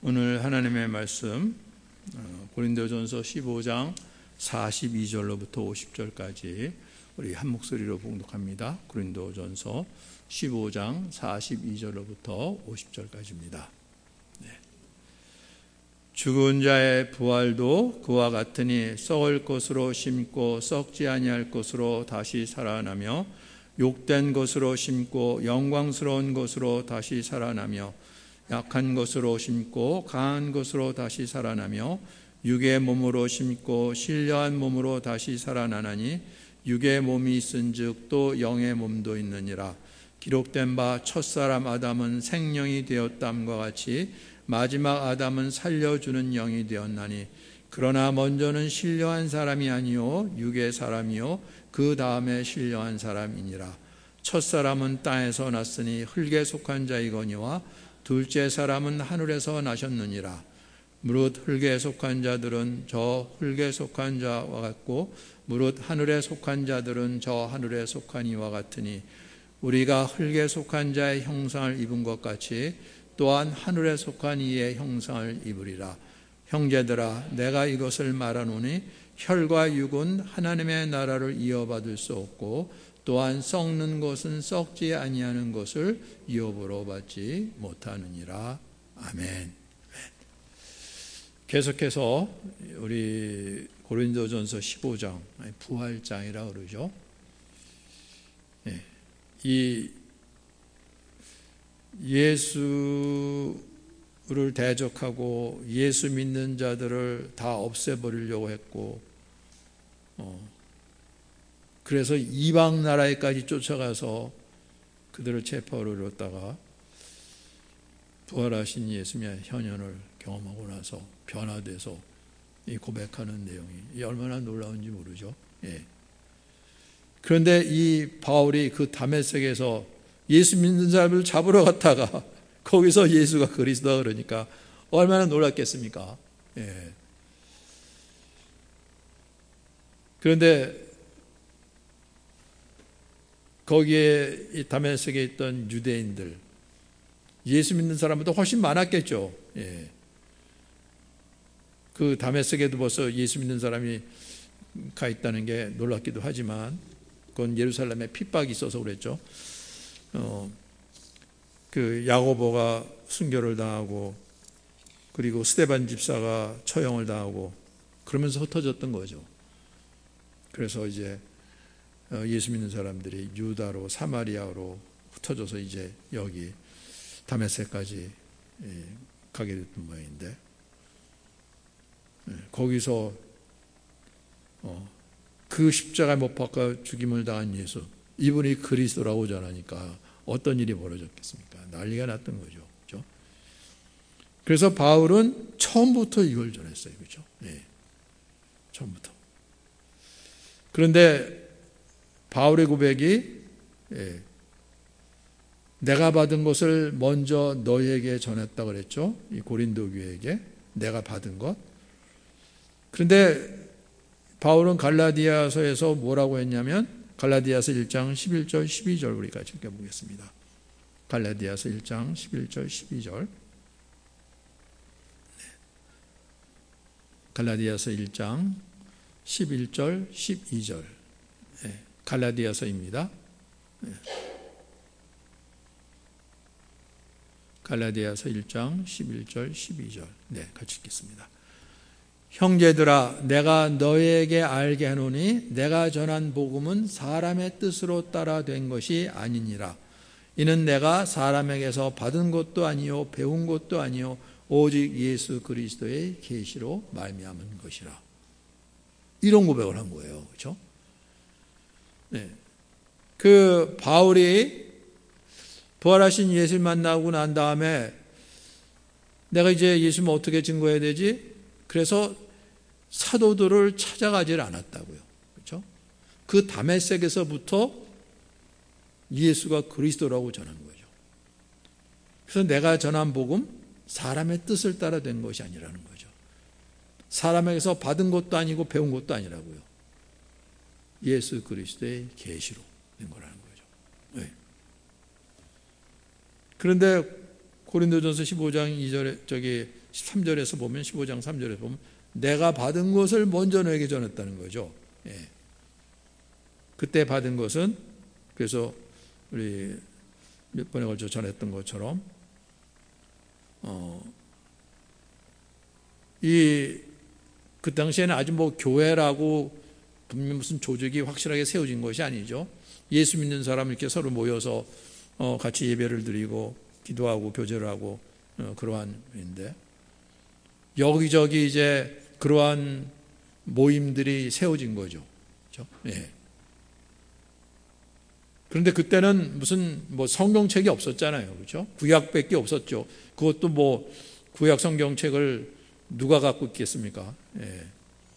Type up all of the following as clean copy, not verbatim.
오늘 하나님의 말씀 고린도전서 15장 42절로부터 50절까지 우리 한 목소리로 봉독합니다. 고린도전서 15장 42절로부터 50절까지입니다. 죽은 자의 부활도 그와 같으니 썩을 것으로 심고 썩지 아니할 것으로 다시 살아나며 욕된 것으로 심고 영광스러운 것으로 다시 살아나며 약한 것으로 심고 강한 것으로 다시 살아나며 육의 몸으로 심고 신령한 몸으로 다시 살아나나니 육의 몸이 있은즉 또 영의 몸도 있느니라. 기록된 바 첫사람 아담은 생령이 되었담과 같이 마지막 아담은 살려주는 영이 되었나니 그러나 먼저는 신령한 사람이 아니요 육의 사람이요 그 다음에 신령한 사람이니라. 첫사람은 땅에서 났으니 흙에 속한 자이거니와 둘째 사람은 하늘에서 나셨느니라. 무릇 흙에 속한 자들은 저 흙에 속한 자와 같고 무릇 하늘에 속한 자들은 저 하늘에 속한 이와 같으니 우리가 흙에 속한 자의 형상을 입은 것 같이 또한 하늘에 속한 이의 형상을 입으리라. 형제들아, 내가 이것을 말하노니 혈과 육은 하나님의 나라를 이어받을 수 없고 또한 썩는 것은 썩지 아니하는 것을 이업으로 받지 못하느니라. 아멘. 계속해서 우리 고린도전서 15장 부활장이라 그러죠. 이 예수를 대적하고 예수 믿는 자들을 다 없애버리려고 했고 그래서 이방 나라에까지 쫓아가서 그들을 체포하러 이뤘다가 부활하신 예수님의 현현을 경험하고 나서 변화돼서 이 고백하는 내용이 얼마나 놀라운지 모르죠. 그런데 이 바울이 그 다메섹에서 예수 믿는 사람을 잡으러 갔다가 거기서 예수가 그리스도다 그러니까 얼마나 놀랐겠습니까? 그런데 거기에 이 다메섹에 있던 유대인들 예수 믿는 사람보다 훨씬 많았겠죠. 그 다메섹에도 벌써 예수 믿는 사람이 가 있다는 게 놀랍기도 하지만 그건 예루살렘에 핍박이 있어서 그랬죠. 그 야고보가 순교를 당하고 그리고 스데반 집사가 처형을 당하고 그러면서 흩어졌던 거죠. 그래서 이제 예수 믿는 사람들이 유다로 사마리아로 흩어져서 이제 여기 다메섹까지 가게 됐던 모양인데 거기서 그 십자가에 못 박아 죽임을 당한 예수 이분이 그리스도라고 전하니까 어떤 일이 벌어졌겠습니까? 난리가 났던 거죠. 그렇죠? 그래서 바울은 처음부터 이걸 전했어요. 그렇죠? 처음부터. 그런데 바울의 고백이 내가 받은 것을 먼저 너희에게 전했다 그랬죠. 이 고린도 교회에게 내가 받은 것. 그런데 바울은 갈라디아서에서 뭐라고 했냐면 갈라디아서 1장 11절 12절 우리가 읽어보겠습니다. 갈라디아서 1장 11절 12절 갈라디아서 1장 11절 12절 갈라디아서입니다. 갈라디아서 1장 11절 12절 같이 읽겠습니다. 형제들아, 내가 너희에게 알게 하노니 내가 전한 복음은 사람의 뜻으로 따라 된 것이 아니니라. 이는 내가 사람에게서 받은 것도 아니요 배운 것도 아니요 오직 예수 그리스도의 계시로 말미암은 것이라. 이런 고백을 한 거예요. 그렇죠? 그 바울이 부활하신 예수를 만나고 난 다음에 내가 이제 예수를 어떻게 증거해야 되지? 그래서 사도들을 찾아가질 않았다고요. 그렇죠? 그 다메섹에서부터 예수가 그리스도라고 전한 거죠. 그래서 내가 전한 복음 사람의 뜻을 따라 된 것이 아니라는 거죠. 사람에게서 받은 것도 아니고 배운 것도 아니라고요. 예수 그리스도의 계시로 된 거라는 거죠. 그런데 고린도전서 15장 2절에 3절에서 보면 15장 3절에서 보면 내가 받은 것을 먼저 너에게 전했다는 거죠. 예. 그때 받은 것은 그래서 우리 몇 번에 걸쳐 전했던 것처럼 그 당시에는 아주 뭐 교회라고 분명 무슨 조직이 확실하게 세워진 것이 아니죠. 예수 믿는 사람 이렇게 서로 모여서 같이 예배를 드리고 기도하고 교제를 하고 그러한 인데 여기저기 이제 그러한 모임들이 세워진 거죠. 그렇죠? 예. 그런데 그때는 무슨 뭐 성경책이 없었잖아요. 그렇죠? 구약밖에 없었죠. 그것도 뭐 구약 성경책을 누가 갖고 있겠습니까? 예.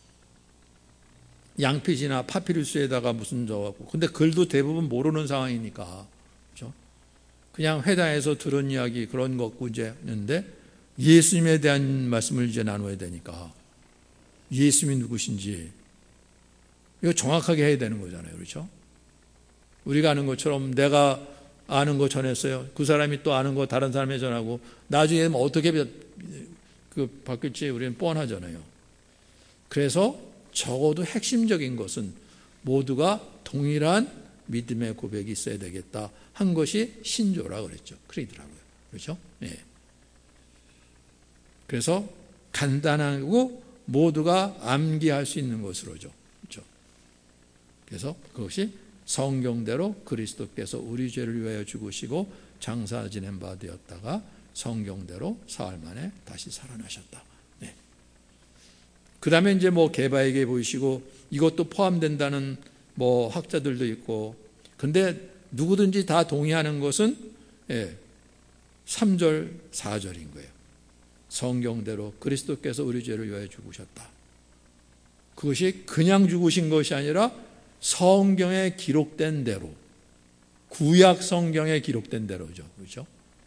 양피지나 파피루스에다가 무슨 저하고 근데 글도 대부분 모르는 상황이니까 그렇죠? 그냥 회당에서 들은 이야기 그런 거 갖고 이제 있는데 예수님에 대한 말씀을 이제 나눠야 되니까 예수님이 누구신지 이거 정확하게 해야 되는 거잖아요. 그렇죠? 우리가 아는 것처럼 내가 아는 거 전했어요. 그 사람이 또 아는 거 다른 사람에 전하고 나중에 어떻게 바뀔지 우리는 뻔하잖아요. 그래서 적어도 핵심적인 것은 모두가 동일한 믿음의 고백이 있어야 되겠다 한 것이 신조라 그랬죠. 그러더라고요. 그렇죠? 예. 그래서 간단하고 모두가 암기할 수 있는 것으로죠. 그렇죠? 그래서 그것이 성경대로 그리스도께서 우리 죄를 위하여 죽으시고 장사 지낸 바 되었다가 성경대로 사흘 만에 다시 살아나셨다. 네. 그 다음에 이제 뭐 개바에게 보이시고 이것도 포함된다는 뭐 학자들도 있고 근데 누구든지 다 동의하는 것은 3절, 4절인 거예요. 성경대로 그리스도께서 우리 죄를 위하여 죽으셨다. 그것이 그냥 죽으신 것이 아니라 성경에 기록된 대로 구약 성경에 기록된 대로죠. 그렇죠?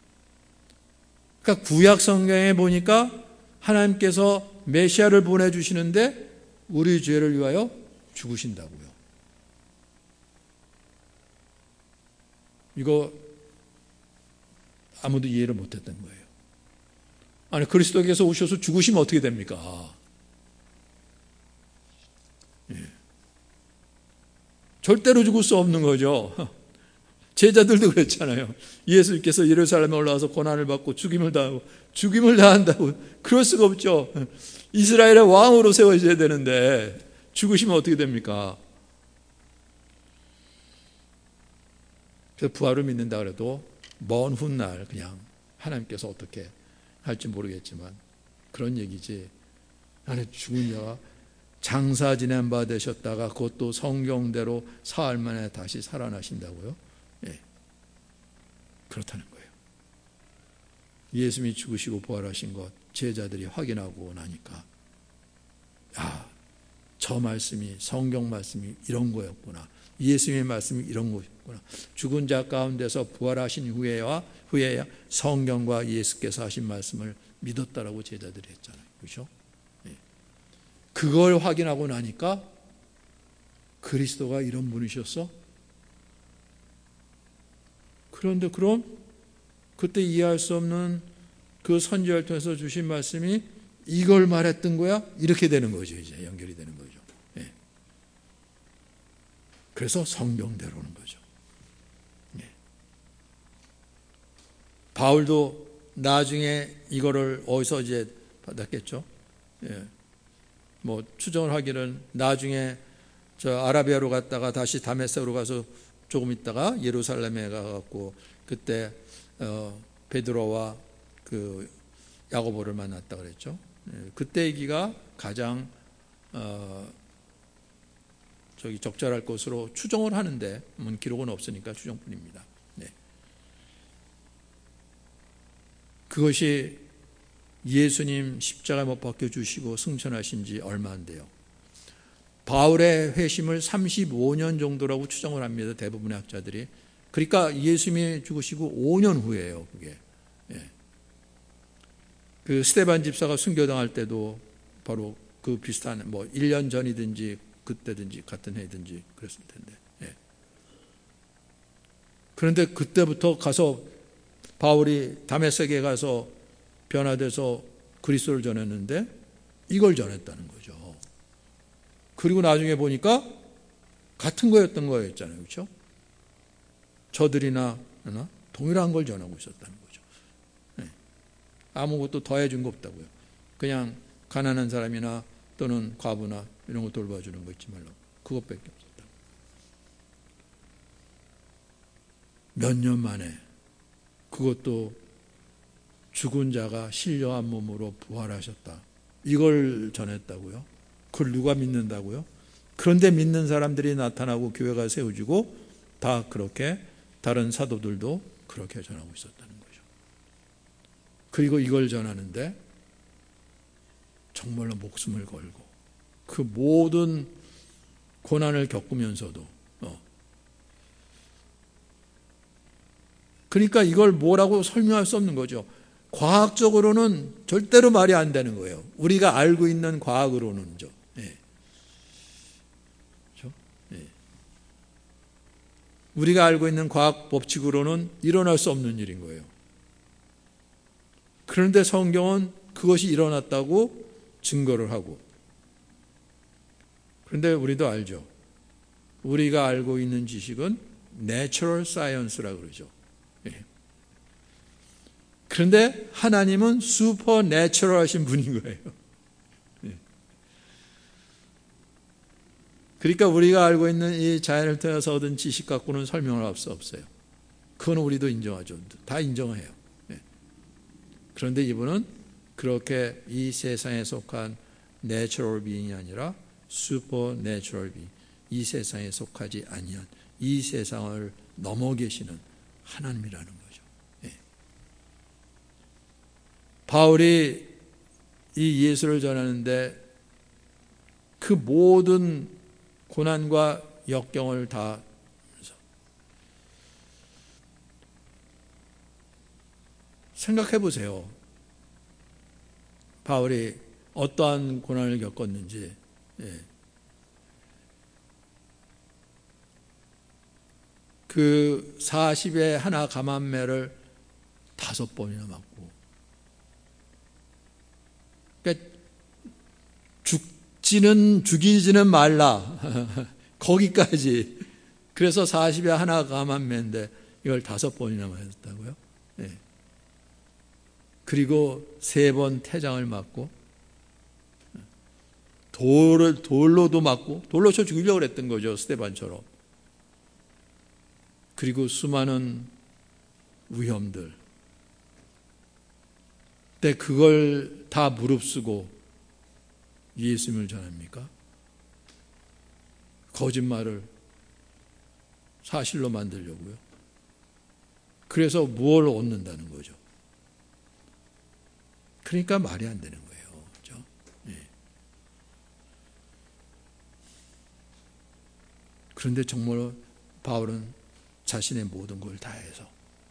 그러니까 구약 성경에 보니까 하나님께서 메시아를 보내주시는데 우리 죄를 위하여 죽으신다고요. 이거 아무도 이해를 못했던 거예요. 아니 그리스도께서 오셔서 죽으시면 어떻게 됩니까? 예. 절대로 죽을 수 없는 거죠. 제자들도 그랬잖아요. 예수님께서 예루살렘에 올라와서 고난을 받고 죽임을 당한다고 그럴 수가 없죠. 이스라엘의 왕으로 세워져야 되는데 죽으시면 어떻게 됩니까? 그래서 부활을 믿는다 그래도 먼 훗날 그냥 하나님께서 어떻게 할지 모르겠지만 그런 얘기지. 나는 죽은 자가 장사 지낸 바 되셨다가 그것도 성경대로 사흘 만에 다시 살아나신다고요? 예. 그렇다는 거예요. 예수님이 죽으시고 부활하신 것 제자들이 확인하고 나니까 저 말씀이 성경 말씀이 이런 거였구나. 예수님의 말씀이 이런 거였구나. 죽은 자 가운데서 부활하신 후에야 성경과 예수께서 하신 말씀을 믿었다라고 제자들이 했잖아요. 그렇죠? 예. 그걸 확인하고 나니까 그리스도가 이런 분이셨어? 그런데 그럼 그때 이해할 수 없는 그 선지자를 통해서 주신 말씀이 이걸 말했던 거야? 이렇게 되는 거죠. 이제 연결이 되는 거죠. 예. 그래서 성경대로는 거죠. 예. 바울도 나중에 이거를 어디서 이제 받았겠죠? 예. 뭐 추정을 하기는 나중에 저 아라비아로 갔다가 다시 다메섹으로 가서 조금 있다가 예루살렘에 가갖고 그때 베드로와 그 야고보를 만났다 그랬죠. 그때 얘기가 가장 적절할 것으로 추정을 하는데 기록은 없으니까 추정뿐입니다. 네. 그것이 예수님 십자가에 못 박혀 주시고 승천하신 지 얼마 안 돼요. 바울의 회심을 35년 정도라고 추정을 합니다. 대부분의 학자들이. 그러니까 예수님이 죽으시고 5년 후예요. 그게. 예. 그 스데반 집사가 순교당할 때도 바로 그 비슷한 1년 전이든지 그때든지 같은 해든지 그랬을 텐데. 예. 그런데 그때부터 가서 바울이 다메섹에 가서 변화돼서 그리스도를 전했는데 이걸 전했다는 거죠. 그리고 나중에 보니까 같은 거였던 거였잖아요. 그렇죠? 저들이나 동일한 걸 전하고 있었다는 거죠. 네. 아무것도 더해준 거 없다고요. 그냥 가난한 사람이나 또는 과부나 이런 거 돌봐주는 거 잊지 말라고. 그것밖에 없었다. 몇 년 만에 그것도 죽은 자가 신령한 몸으로 부활하셨다. 이걸 전했다고요. 그걸 누가 믿는다고요? 그런데 믿는 사람들이 나타나고 교회가 세워지고 다 그렇게 다른 사도들도 그렇게 전하고 있었다는 거죠. 그리고 이걸 전하는데 정말로 목숨을 걸고 그 모든 고난을 겪으면서도 그러니까 이걸 뭐라고 설명할 수 없는 거죠. 과학적으로는 절대로 말이 안 되는 거예요. 우리가 알고 있는 과학으로는요. 예. 그렇죠? 예. 우리가 알고 있는 과학 법칙으로는 일어날 수 없는 일인 거예요. 그런데 성경은 그것이 일어났다고 증거를 하고. 그런데 우리도 알죠. 우리가 알고 있는 지식은 내추럴 사이언스라고 그러죠. 예. 그런데 하나님은 슈퍼 내추럴하신 분인 거예요. 예. 그러니까 우리가 알고 있는 이 자연을 통해서 얻은 지식 갖고는 설명을 할 수 없어요. 그건 우리도 인정하죠. 다 인정해요. 예. 그런데 이분은 그렇게 이 세상에 속한 내추럴 비잉이 아니라 슈퍼 내추럴 비잉, 이 세상에 속하지 아니한 이 세상을 넘어 계시는 하나님이라는 거죠. 예. 바울이 이 예수를 전하는데 그 모든 고난과 역경을 다 생각해 보세요. 바울이 어떠한 고난을 겪었는지. 예. 그 40에 하나 감암매를 5번이나 맞고, 그러니까 죽이지는 말라 거기까지. 그래서 40에 하나 감암매인데 이걸 5번이나 맞았다고요. 예. 그리고 3번 태장을 맞고, 돌로도 맞고, 돌로 쳐 죽이려고 그랬던 거죠, 스데반처럼. 그리고 수많은 위험들. 근데 그걸 다 무릅쓰고 예수님을 전합니까? 거짓말을 사실로 만들려고요. 그래서 무엇을 얻는다는 거죠. 그러니까 말이 안 되는 거예요. 그렇죠? 네. 그런데 정말 바울은 자신의 모든 걸 다해서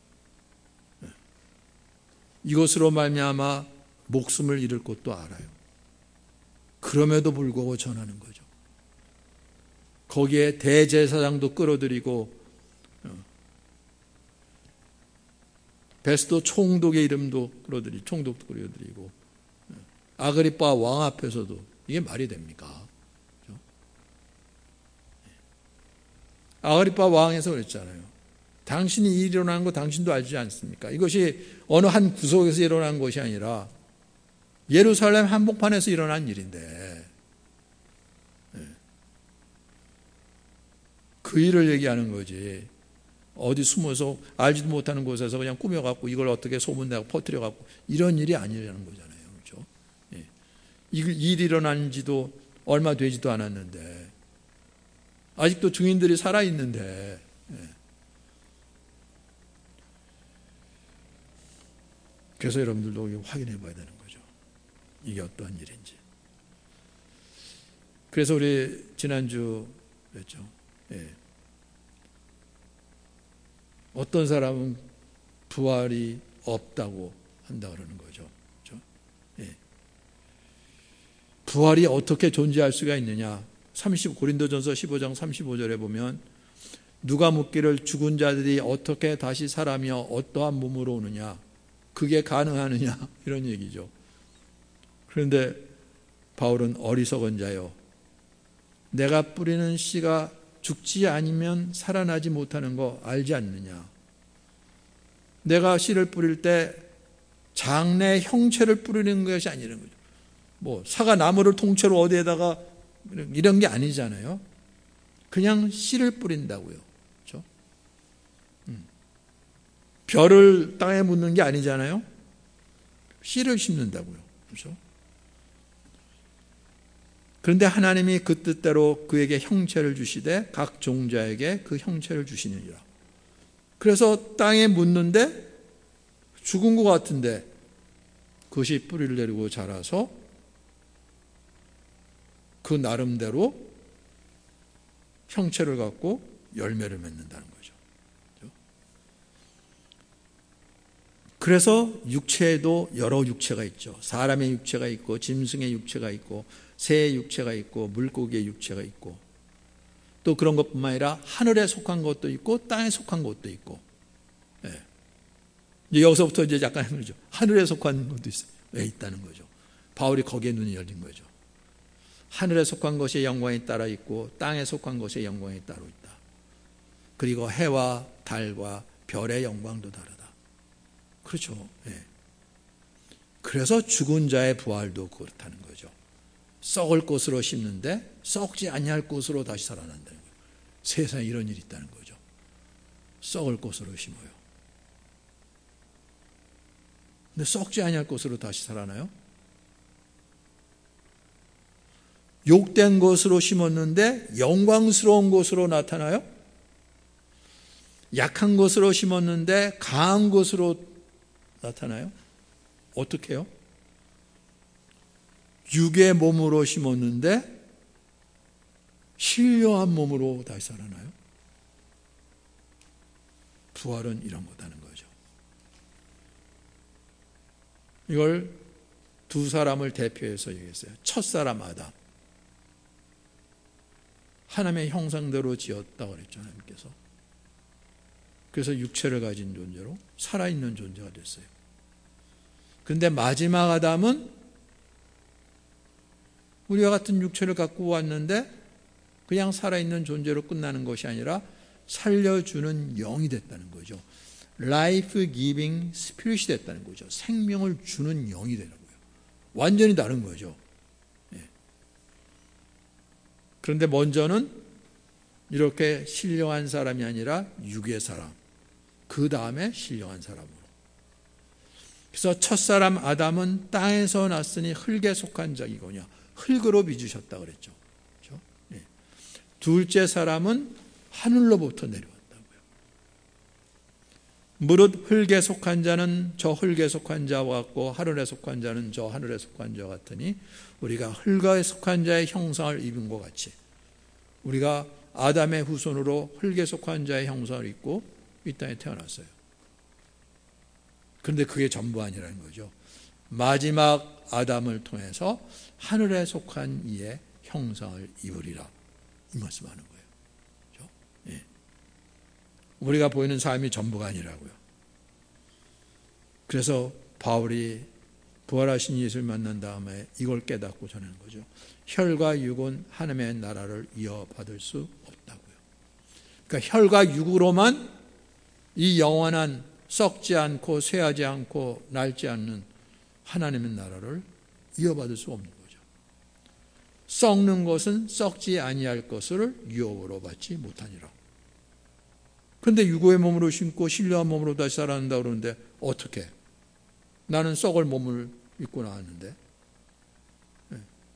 이것으로 말미암아 목숨을 잃을 것도 알아요. 그럼에도 불구하고 전하는 거죠. 거기에 대제사장도 끌어들이고 베스도 총독의 이름도 끌어들이고 총독도 끌어들이고 아그리파 왕 앞에서도 이게 말이 됩니까? 그렇죠? 아그리파 왕에서 그랬잖아요. 당신이 일어난 거 당신도 알지 않습니까? 이것이 어느 한 구석에서 일어난 것이 아니라 예루살렘 한복판에서 일어난 일인데 그 일을 얘기하는 거지. 어디 숨어서 알지도 못하는 곳에서 그냥 꾸며갖고 이걸 어떻게 소문내고 퍼뜨려갖고 이런 일이 아니라는 거잖아요. 그렇죠? 예. 이 일이 일어난 지도 얼마 되지도 않았는데 아직도 증인들이 살아있는데 그래서 여러분들도 확인해 봐야 되는 거죠. 이게 어떠한 일인지. 그래서 우리 지난주 그랬죠. 예. 어떤 사람은 부활이 없다고 한다 그러는 거죠. 그렇죠? 예. 부활이 어떻게 존재할 수가 있느냐? 고린도전서 15장 35절에 보면 누가 묻기를 죽은 자들이 어떻게 다시 살아며 어떠한 몸으로 오느냐? 그게 가능하느냐? 이런 얘기죠. 그런데 바울은 어리석은 자요, 내가 뿌리는 씨가 죽지 않으면 살아나지 못하는 거 알지 않느냐. 내가 씨를 뿌릴 때 장래 형체를 뿌리는 것이 아니라는 거죠. 뭐 사과 나무를 통째로 어디에다가 이런 게 아니잖아요. 그냥 씨를 뿌린다고요. 그렇죠? 별을 땅에 묻는 게 아니잖아요. 씨를 심는다고요. 그렇죠? 그런데 하나님이 그 뜻대로 그에게 형체를 주시되 각 종자에게 그 형체를 주시느니라. 그래서 땅에 묻는데 죽은 것 같은데 그것이 뿌리를 내리고 자라서 그 나름대로 형체를 갖고 열매를 맺는다는 거죠. 그래서 육체에도 여러 육체가 있죠. 사람의 육체가 있고 짐승의 육체가 있고 새의 육체가 있고 물고기의 육체가 있고 또 그런 것뿐만 아니라 하늘에 속한 것도 있고 땅에 속한 것도 있고. 예. 이제 여기서부터 이제 약간 그러죠. 하늘에 속한 것도 있어요. 왜 있다는 거죠. 바울이 거기에 눈이 열린 거죠. 하늘에 속한 것의 영광이 따로 있고 땅에 속한 것의 영광이 따로 있다. 그리고 해와 달과 별의 영광도 다르다. 그렇죠. 예. 그래서 죽은 자의 부활도 그렇다는 거죠. 썩을 것으로 심는데 썩지 아니할 것으로 다시 살아난다는 거예요. 세상에 이런 일이 있다는 거죠. 썩을 것으로 심어요. 근데 썩지 아니할 것으로 다시 살아나요? 욕된 것으로 심었는데 영광스러운 것으로 나타나요? 약한 것으로 심었는데 강한 것으로 나타나요? 어떻게 해요? 육의 몸으로 심었는데 신령한 몸으로 다시 살아나요? 부활은 이런 거다는 거죠. 이걸 두 사람을 대표해서 얘기했어요. 첫사람 아담. 하나님의 형상대로 지었다고 그랬죠, 하나님께서. 그래서 육체를 가진 존재로 살아있는 존재가 됐어요. 그런데 마지막 아담은 우리와 같은 육체를 갖고 왔는데 그냥 살아있는 존재로 끝나는 것이 아니라 살려주는 영이 됐다는 거죠. Life giving spirit이 됐다는 거죠. 생명을 주는 영이 되는 거예요. 완전히 다른 거죠. 예. 그런데 먼저는 이렇게 신령한 사람이 아니라 육의 사람, 그 다음에 신령한 사람으로. 그래서 첫사람 아담은 땅에서 났으니 흙에 속한 자이거냐, 흙으로 빚으셨다 그랬죠. 그렇죠? 예. 둘째 사람은 하늘로부터 내려왔다고요. 무릇 흙에 속한 자는 저 흙에 속한 자와 같고 하늘에 속한 자는 저 하늘에 속한 자와 같으니 우리가 흙에 속한 자의 형상을 입은 것 같이 우리가 아담의 후손으로 흙에 속한 자의 형상을 입고 이 땅에 태어났어요. 그런데 그게 전부 아니라는 거죠. 마지막 아담을 통해서 하늘에 속한 이의 형상을 입으리라, 이 말씀하는 거예요. 그렇죠? 예. 우리가 보이는 삶이 전부가 아니라고요. 그래서 바울이 부활하신 예수를 만난 다음에 이걸 깨닫고 전하는 거죠. 혈과 육은 하나님의 나라를 이어받을 수 없다고요. 그러니까 혈과 육으로만 이 영원한 썩지 않고 쇠하지 않고 낡지 않는 하나님의 나라를 이어받을 수 없는 거죠. 썩는 것은 썩지 아니할 것을 유업으로 받지 못하니라. 그런데 육의 몸으로 심고 신령한 몸으로 다시 살아난다 그러는데 어떻게? 나는 썩을 몸을 입고 나왔는데 네.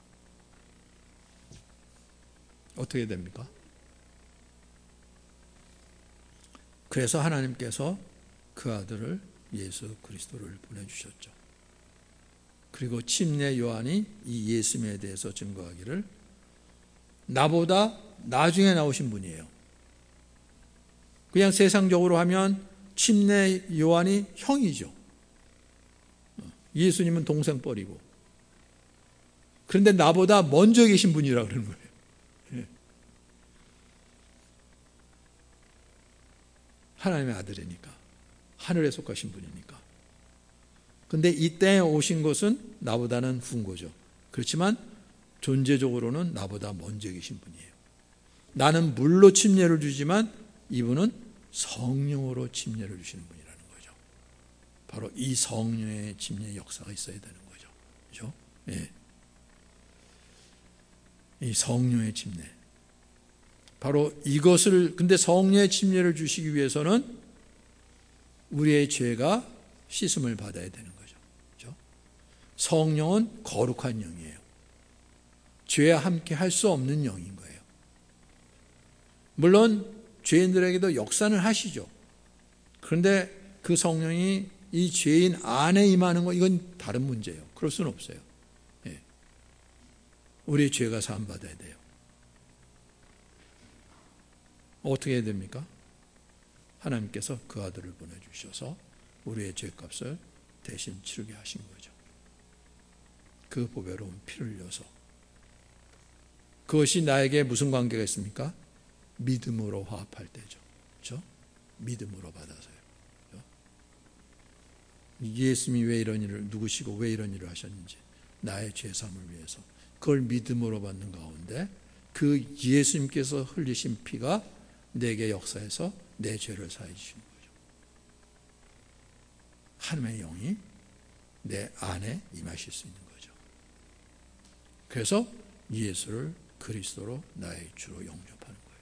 어떻게 됩니까? 그래서 하나님께서 그 아들을 예수 그리스도를 보내주셨죠. 그리고 침례 요한이 이 예수님에 대해서 증거하기를 나보다 나중에 나오신 분이에요. 그냥 세상적으로 하면 침례 요한이 형이죠. 예수님은 동생뻘이고. 그런데 나보다 먼저 계신 분이라고 그러는 거예요. 하나님의 아들이니까. 하늘에 속하신 분이니까. 근데 이 땅에 오신 것은 나보다는 후인 거죠. 그렇지만 존재적으로는 나보다 먼저 계신 분이에요. 나는 물로 침례를 주지만 이분은 성령으로 침례를 주시는 분이라는 거죠. 바로 이 성령의 침례 역사가 있어야 되는 거죠. 그렇죠? 예. 이 성령의 침례. 바로 이것을, 근데 성령의 침례를 주시기 위해서는 우리의 죄가 씻음을 받아야 되는 거죠. 그렇죠? 성령은 거룩한 영이에요. 죄와 함께 할 수 없는 영인 거예요. 물론 죄인들에게도 역사는 하시죠. 그런데 그 성령이 이 죄인 안에 임하는 거, 이건 다른 문제예요. 그럴 수는 없어요. 예. 우리의 죄가 사함받아야 돼요. 어떻게 해야 됩니까? 하나님께서 그 아들을 보내주셔서 우리의 죄값을 대신 치르게 하신 거죠. 그 보배로운 피를 흘려서. 그것이 나에게 무슨 관계가 있습니까? 믿음으로 화합할 때죠. 그렇죠? 믿음으로 받아서요. 그렇죠? 예수님이 왜 이런 일을, 누구시고 왜 이런 일을 하셨는지, 나의 죄사함을 위해서 그걸 믿음으로 받는 가운데 그 예수님께서 흘리신 피가 내게 역사해서 내 죄를 사해 주시는 거죠. 하나님의 영이 내 안에 임하실 수 있는 거죠. 그래서 예수를 그리스도로 나의 주로 영접하는 거예요.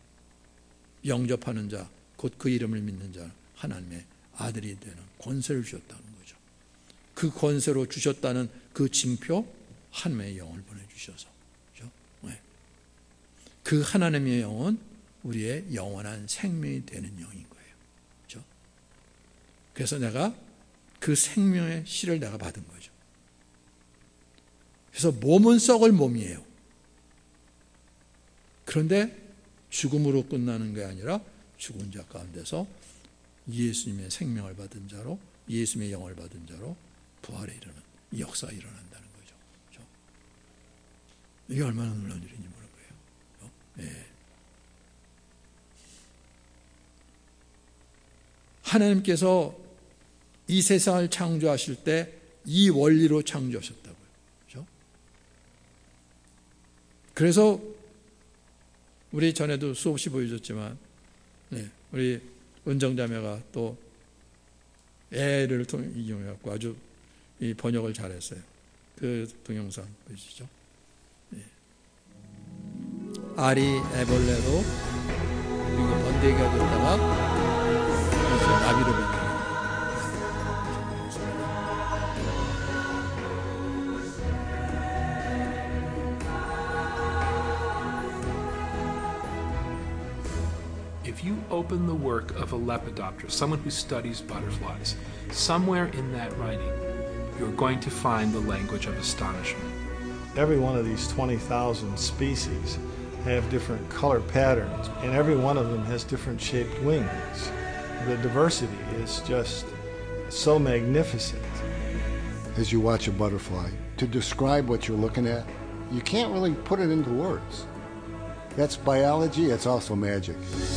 영접하는 자, 곧 그 이름을 믿는 자, 하나님의 아들이 되는 권세를 주셨다는 거죠. 그 권세로 주셨다는 그 징표, 하나님의 영을 보내주셔서, 그렇죠? 네. 그 하나님의 영은 우리의 영원한 생명이 되는 영인 거예요. 그렇죠? 그래서 내가 그 생명의 씨를 내가 받은 거죠. 그래서 몸은 썩을 몸이에요. 그런데 죽음으로 끝나는 게 아니라 죽은 자 가운데서 예수님의 생명을 받은 자로, 예수님의 영을 받은 자로 부활에 이르는 이 역사가 일어난다는 거죠. 그렇죠? 이게 얼마나 놀라운 일인지 모르는 거예요. 그렇죠? 네. 하나님께서 이 세상을 창조하실 때 이 원리로 창조하셨다고요. 그렇죠? 그래서 우리 전에도 수없이 보여줬지만, 네, 우리 은정자매가 또 애를 이용해갖고 아주 이 번역을 잘했어요. 그 동영상 보시죠. 네. 알이 애벌레로 그리고 번데기가 됐다가 나비로 변해요. If you open the work of a lepidopter, someone who studies butterflies, somewhere in that writing, you're going to find the language of astonishment. Every one of these 20,000 species have different color patterns, and every one of them has different shaped wings. The diversity is just so magnificent. As you watch a butterfly, to describe what you're looking at, you can't really put it into words. That's biology, it's also magic.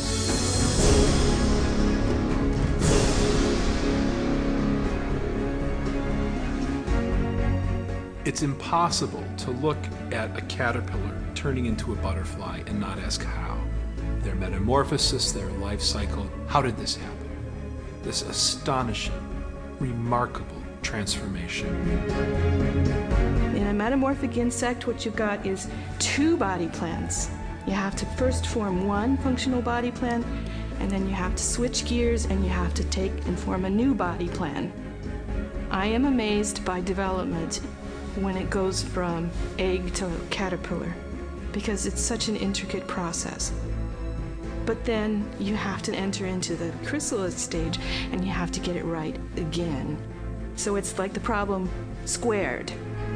It's impossible to look at a caterpillar turning into a butterfly and not ask how. Their metamorphosis, their life cycle, how did this happen? This astonishing, remarkable transformation. In a metamorphic insect, what you've got is two body plans. You have to first form one functional body plan, and then you have to switch gears and you have to take and form a new body plan. I am amazed by development when it goes from egg to caterpillar, because it's such an intricate process. But then you have to enter into the chrysalis stage and you have to get it right again. So it's like the problem squared.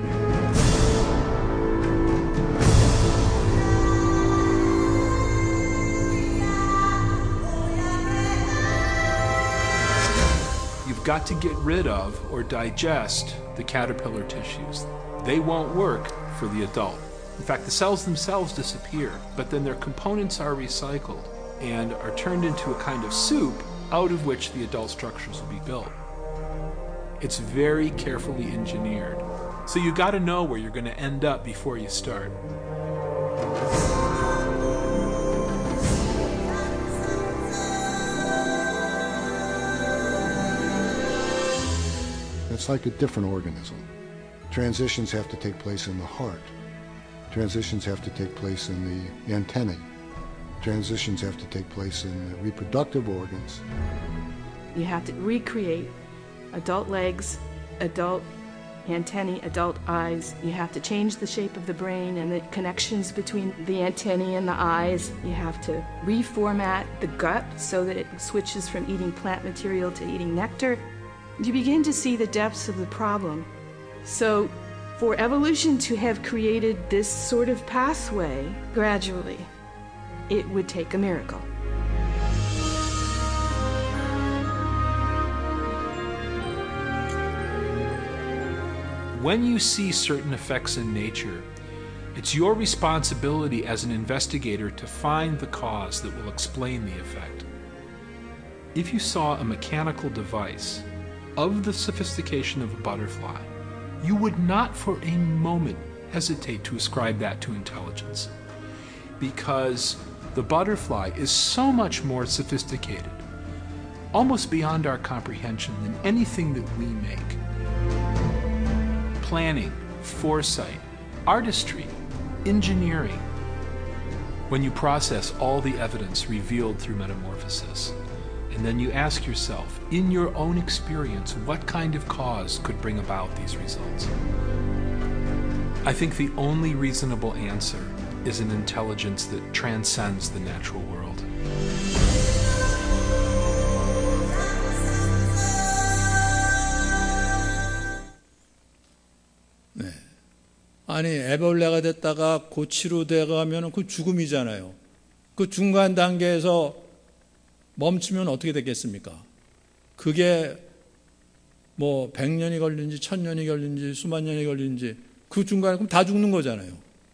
You've got to get rid of or digest the caterpillar tissues. They won't work for the adult. In fact, the cells themselves disappear, but then their components are recycled and are turned into a kind of soup out of which the adult structures will be built. It's very carefully engineered. So you got to know where you're going to end up before you start. It's like a different organism. Transitions have to take place in the heart. Transitions have to take place in the antennae. Transitions have to take place in the reproductive organs. You have to recreate adult legs, adult antennae, adult eyes. You have to change the shape of the brain and the connections between the antennae and the eyes. You have to reformat the gut so that it switches from eating plant material to eating nectar. You begin to see the depths of the problem. So for evolution to have created this sort of pathway gradually, it would take a miracle. When you see certain effects in nature, it's your responsibility as an investigator to find the cause that will explain the effect. If you saw a mechanical device of the sophistication of a butterfly, you would not for a moment hesitate to ascribe that to intelligence, because the butterfly is so much more sophisticated, almost beyond our comprehension, than anything that we make. Planning, foresight, artistry, engineering. When you process all the evidence revealed through metamorphosis, and then you ask yourself, in your own experience, what kind of cause could bring about these results? I think the only reasonable answer is an intelligence that transcends the natural world. 네. 아니, 애벌레가 됐다가 고치로 돼가면 그 죽음이잖아요. 그 중간 단계에서 멈추면 어떻게 되겠습니까? 그게 뭐 100년이 걸린지 1000년이 걸린지 수만 년이 걸린지 그 중간에 그럼 다 죽는 거잖아요.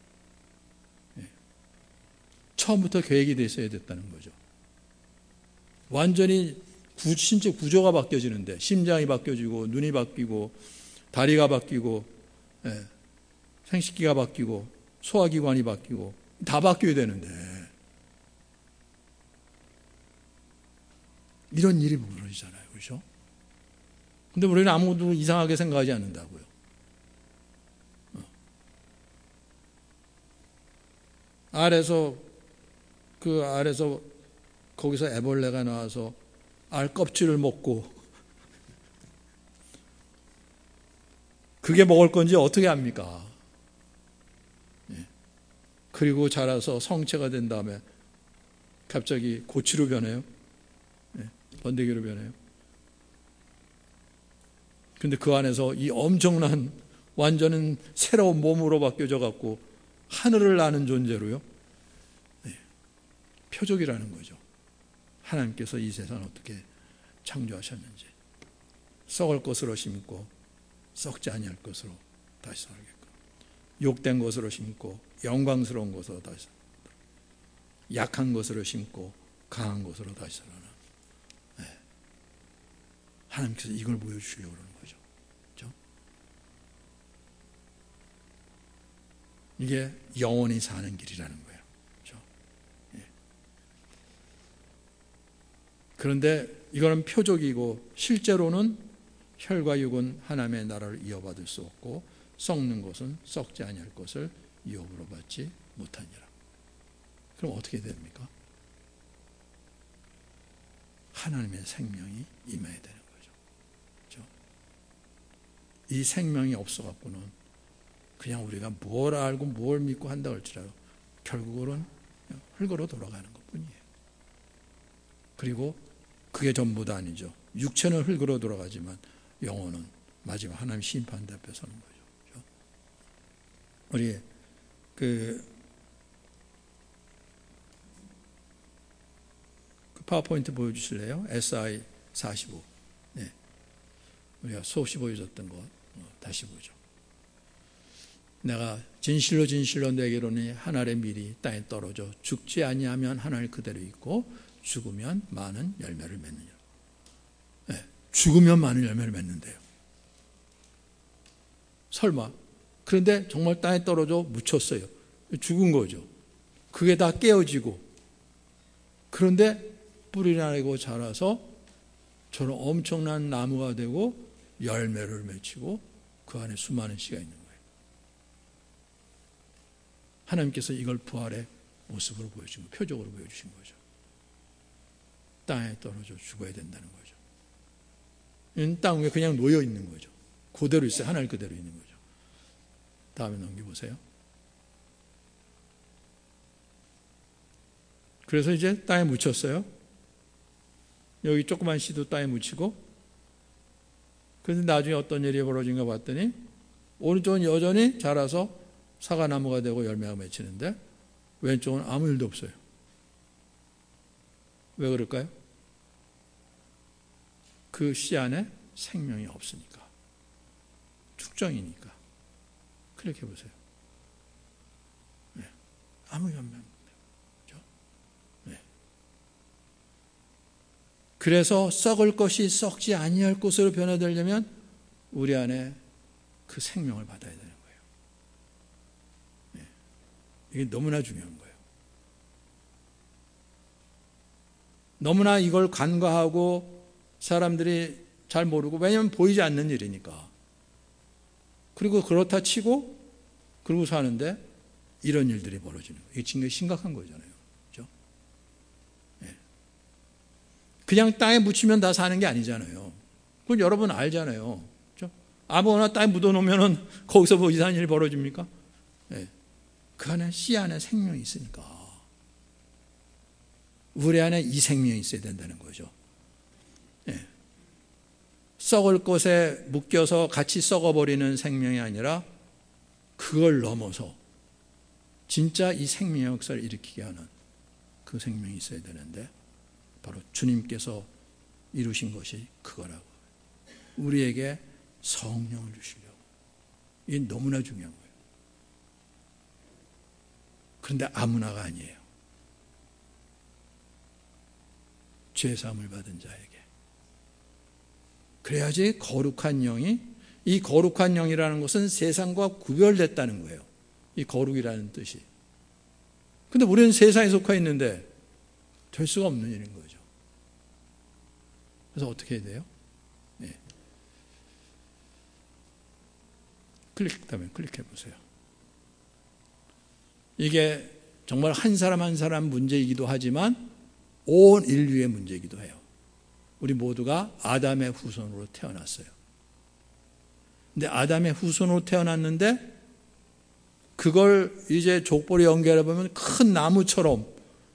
처음부터 계획이 돼 있어야 됐다는 거죠. 완전히 신체 구조가 바뀌어지는데 심장이 바뀌어지고 눈이 바뀌고 다리가 바뀌고 생식기가 바뀌고 소화기관이 바뀌고 다 바뀌어야 되는데 이런 일이 벌어지잖아요. 그렇죠? 근데 우리는 아무도 이상하게 생각하지 않는다고요. 아래서 거기서 애벌레가 나와서 알 껍질을 먹고 그게 먹을 건지 어떻게 합니까? 그리고 자라서 성체가 된 다음에 갑자기 고치로 변해요. 번데기로 변해요. 근데 그 안에서 이 엄청난 완전한 새로운 몸으로 바뀌어져 갖고 하늘을 나는 존재로요. 표적이라는 거죠. 하나님께서 이 세상을 어떻게 창조하셨는지. 썩을 것으로 심고 썩지 아니할 것으로 다시 살겠고, 욕된 것으로 심고 영광스러운 것으로 다시 살겠고, 약한 것으로 심고 강한 것으로 다시 살아나. 하나님께서 이걸 보여주시려고 그러는 거죠. 그렇죠? 이게 영원히 사는 길이라는 거예요. 그렇죠? 그런데 이거는 표적이고 실제로는 혈과 육은 하나님의 나라를 이어받을 수 없고 썩는 것은 썩지 아니할 것을 유업으로 받지 못하니라. 그럼 어떻게 됩니까? 하나님의 생명이 임해야 되는 거죠. 그렇죠? 이 생명이 없어갖고는 그냥 우리가 뭘 알고 뭘 믿고 한다 할지라도 결국은 흙으로 돌아가는 것뿐이에요. 그리고 그게 전부도 아니죠. 육체는 흙으로 돌아가지만 영혼은 마지막 하나님 심판 앞에 서는 거죠. 그렇죠? 우리 그 파워포인트 보여주실래요? SI45. 네. 우리가 수없이 보여줬던 거 다시 보죠. 내가 진실로 진실로 내게로니 하늘의 밀이 땅에 떨어져 죽지 아니하면 하늘 그대로 있고 죽으면 많은 열매를 맺느니라. 네. 죽으면 많은 열매를 맺는데요. 설마. 그런데 정말 땅에 떨어져 묻혔어요. 죽은 거죠. 그게 다 깨어지고. 그런데 뿌리 나고 자라서 저런 엄청난 나무가 되고 열매를 맺히고 그 안에 수많은 씨가 있는 거예요. 하나님께서 이걸 부활의 모습으로 보여준 거, 표적으로 보여주신 거죠. 땅에 떨어져 죽어야 된다는 거죠. 땅 위에 그냥 놓여 있는 거죠. 그대로 있어요. 하늘 그대로 있는 거죠. 다음에 넘겨보세요. 그래서 이제 땅에 묻혔어요. 여기 조그만 씨도 땅에 묻히고, 그런데 나중에 어떤 일이 벌어진가 봤더니 오른쪽은 여전히 자라서 사과나무가 되고 열매가 맺히는데 왼쪽은 아무 일도 없어요. 왜 그럴까요? 그 씨 안에 생명이 없으니까. 축정이니까. 그렇게 보세요. 네. 아무 열매 없는 거죠. 네. 그래서 썩을 것이 썩지 아니할 것으로 변화되려면 우리 안에 그 생명을 받아야 되는 거예요. 네. 이게 너무나 중요한 거예요. 너무나 이걸 간과하고 사람들이 잘 모르고, 왜냐하면 보이지 않는 일이니까. 그리고 그렇다 치고 그러고 사는데 이런 일들이 벌어지는 거예요. 이게 굉장히 심각한 거잖아요. 그렇죠? 네. 그냥 땅에 묻히면 다 사는 게 아니잖아요. 그건 여러분 알잖아요. 그렇죠? 아무거나 땅에 묻어놓으면 거기서 뭐 이상한 일이 벌어집니까? 네. 그 안에 씨 안에 생명이 있으니까. 우리 안에 이 생명이 있어야 된다는 거죠. 네. 썩을 것에 묶여서 같이 썩어버리는 생명이 아니라 그걸 넘어서 진짜 이 생명의 역사를 일으키게 하는 그 생명이 있어야 되는데 바로 주님께서 이루신 것이 그거라고. 우리에게 성령을 주시려고. 이게 너무나 중요한 거예요. 그런데 아무나가 아니에요. 죄사함을 받은 자에게. 그래야지 거룩한 영이, 이 거룩한 영이라는 것은 세상과 구별됐다는 거예요. 이 거룩이라는 뜻이. 근데 우리는 세상에 속해 있는데 될 수가 없는 일인 거죠. 그래서 어떻게 해야 돼요? 네. 그다음에 클릭해 보세요. 이게 정말 한 사람 한 사람 문제이기도 하지만 온 인류의 문제이기도 해요. 우리 모두가 아담의 후손으로 태어났어요. 근데 아담의 후손으로 태어났는데 그걸 이제 족보를 연결해 보면 큰 나무처럼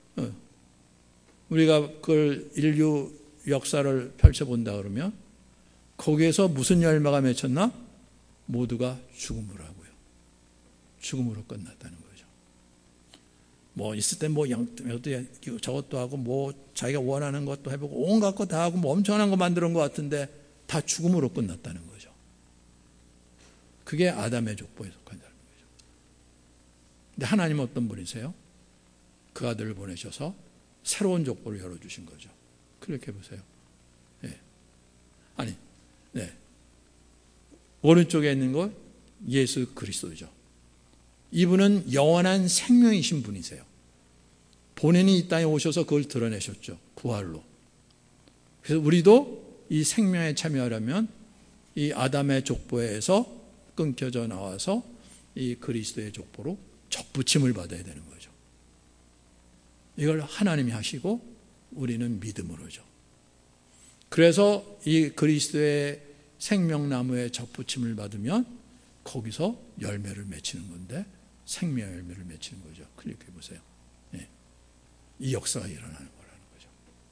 우리가 그걸 인류 역사를 펼쳐본다 그러면 거기에서 무슨 열매가 맺혔나? 모두가 죽음으로 하고요. 죽음으로 끝났다는 거예요. 뭐 있을 때 뭐 저것도 하고 뭐 자기가 원하는 것도 해보고 온갖 거 다 하고 뭐 엄청난 거 만드는 것 같은데 다 죽음으로 끝났다는 거죠. 그게 아담의 족보에 속한 사람인 거죠. 근데 하나님은 어떤 분이세요? 그 아들을 보내셔서 새로운 족보를 열어주신 거죠. 그렇게 보세요. 네. 아니, 네. 오른쪽에 있는 거 예수 그리스도죠. 이분은 영원한 생명이신 분이세요. 본인이 이 땅에 오셔서 그걸 드러내셨죠. 부활로. 그래서 우리도 이 생명에 참여하려면 이 아담의 족보에서 끊겨져 나와서 이 그리스도의 족보로 접붙임을 받아야 되는 거죠. 이걸 하나님이 하시고 우리는 믿음으로죠. 그래서 이 그리스도의 생명나무에 접붙임을 받으면 거기서 열매를 맺히는 건데 생명의 열매를 맺히는 거죠. 클릭해 보세요. 네. 이 역사가 일어나는 거라는 거죠.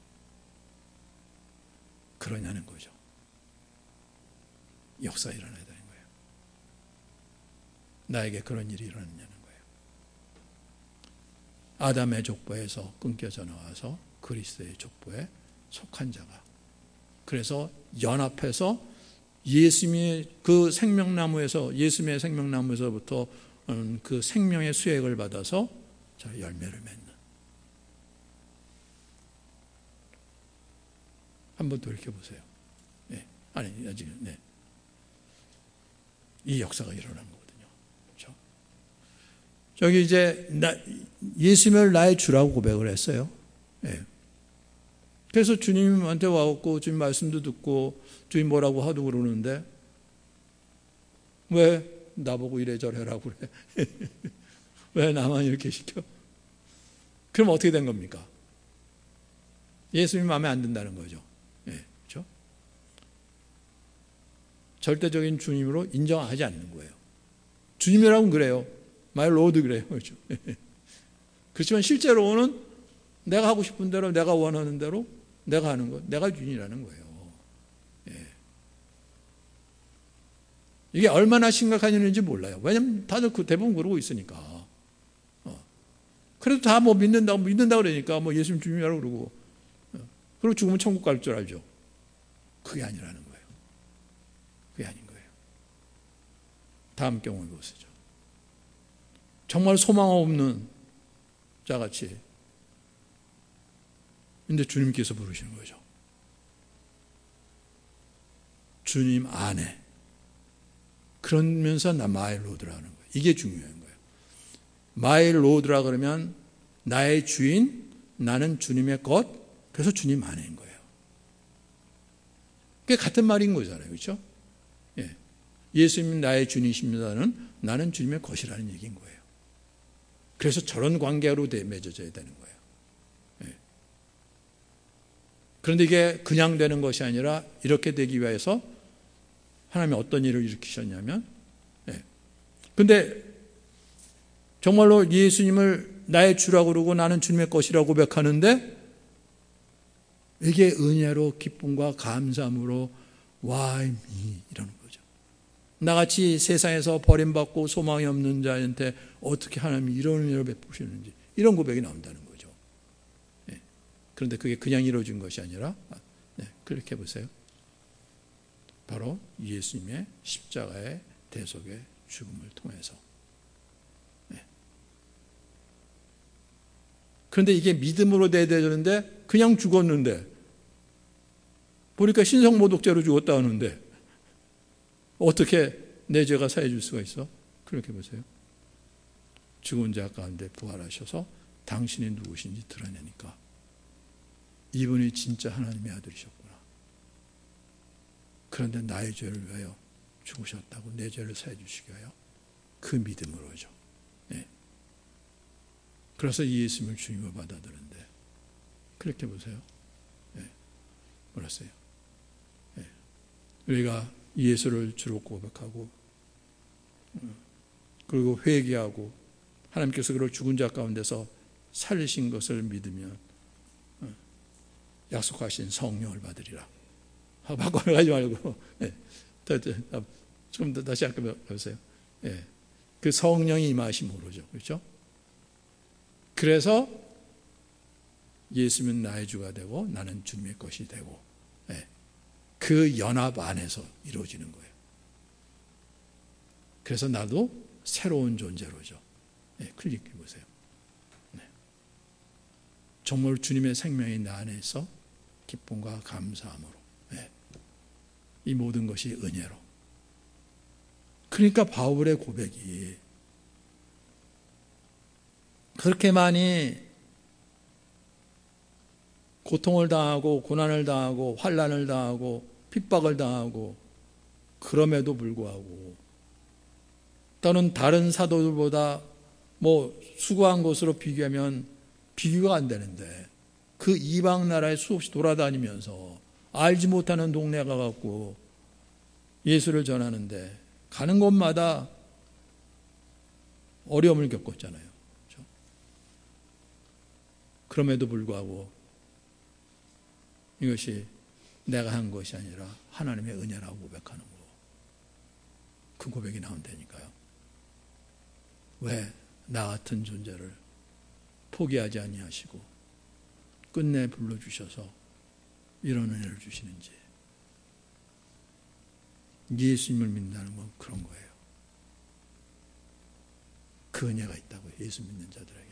그러냐는 거죠. 역사가 일어나야 되는 거예요. 나에게 그런 일이 일어났냐는 거예요. 아담의 족보에서 끊겨져 나와서 그리스도의 족보에 속한 자가. 그래서 연합해서 예수님의 그 생명나무에서, 예수님의 생명나무에서부터 그 생명의 수액을 받아서 열매를 맺는. 한번 돌이켜 보세요. 네. 아니, 아직, 네. 이 역사가 일어나는 거거든요. 그렇죠? 저기 이제 예수님을 나의 주라고 고백을 했어요. 예. 그래서 주님한테 와갖고 주님 말씀도 듣고 주님 뭐라고 하도 그러는데 왜 나보고 이래저래 하라고 그래? 왜 나만 이렇게 시켜? 그럼 어떻게 된 겁니까? 예수님 마음에 안 든다는 거죠. 예, 그렇죠? 절대적인 주님으로 인정하지 않는 거예요. 주님이라고는 그래요. My Lord 그래요. 그렇죠? 그렇지만 실제로는 내가 하고 싶은 대로 내가 원하는 대로 내가 하는 거, 내가 주인이라는 거예요. 예. 이게 얼마나 심각한 일인지 몰라요. 왜냐면 다들 대부분 그러고 있으니까. 그래도 다 뭐 믿는다 그러니까 뭐 예수님 주님이라고 그러고 그리고 죽으면 천국 갈 줄 알죠. 그게 아니라는 거예요. 그게 아닌 거예요. 다음 경우에 보시죠. 정말 소망 없는 자같이 근데 주님께서 부르시는 거죠. 주님 안에. 그러면서 나 마이 로드라는 거예요. 이게 중요한 거예요. 마이 로드라 그러면 나의 주인, 나는 주님의 것, 그래서 주님 안에인 거예요. 그게 같은 말인 거잖아요. 그렇죠? 예. 예수님이 나의 주님이십니다는 나는 주님의 것이라는 얘기인 거예요. 그래서 저런 관계로 맺어져야 되는 거예요. 예. 그런데 이게 그냥 되는 것이 아니라 이렇게 되기 위해서 하나님이 어떤 일을 일으키셨냐면 근데 정말로 예수님을 나의 주라고 그러고 나는 주님의 것이라고 고백하는데 이게 은혜로 기쁨과 감사함으로 Why me? 이러는 거죠. 나같이 세상에서 버림받고 소망이 없는 자한테 어떻게 하나님이 이런 은혜를 베푸시는지 이런 고백이 나온다는 거죠. 네. 그런데 그게 그냥 이루어진 것이 아니라 그렇게 보세요. 바로 예수님의 십자가의 대속의 죽음을 통해서. 그런데 이게 믿음으로 돼야 되는데 그냥 죽었는데 보니까 신성모독죄로 죽었다 하는데 어떻게 내 죄가 사해줄 수가 있어? 그렇게 보세요. 죽은 자 가운데 부활하셔서 당신이 누구신지 드러내니까 이분이 진짜 하나님의 아들이셨구나. 그런데 나의 죄를 위하여 죽으셨다고 내 죄를 사해주시기 위하여 그 믿음으로죠. 그래서 예수님을 주님으로 받아들는데 그렇게 보세요. 몰랐어요. 우리가 예수를 주로 고백하고 그리고 회개하고 하나님께서 그를 죽은 자 가운데서 살리신 것을 믿으면 약속하신 성령을 받으리라. 바꿔가지 말고 좀 더 다시 한번 해보세요. 그 성령이 임하심으로죠. 그렇죠? 그래서 예수님은 나의 주가 되고 나는 주님의 것이 되고 그 연합 안에서 이루어지는 거예요. 그래서 나도 새로운 존재로죠. 클릭해 보세요. 정말 주님의 생명이 나 안에 있어 기쁨과 감사함으로 이 모든 것이 은혜로. 그러니까 바울의 고백이 그렇게 많이 고통을 당하고 고난을 당하고 환난을 당하고 핍박을 당하고 그럼에도 불구하고 또는 다른 사도들보다 뭐 수고한 것으로 비교하면 비교가 안 되는데 그 이방 나라에 수없이 돌아다니면서 알지 못하는 동네 가갖고 예수를 전하는데 가는 곳마다 어려움을 겪었잖아요. 그럼에도 불구하고 이것이 내가 한 것이 아니라 하나님의 은혜라고 고백하는 거. 그 고백이 나온다니까요. 왜 나 같은 존재를 포기하지 아니하시고 끝내 불러주셔서 이런 은혜를 주시는지. 예수님을 믿는다는 건 그런 거예요. 그 은혜가 있다고요. 예수 믿는 자들에게는.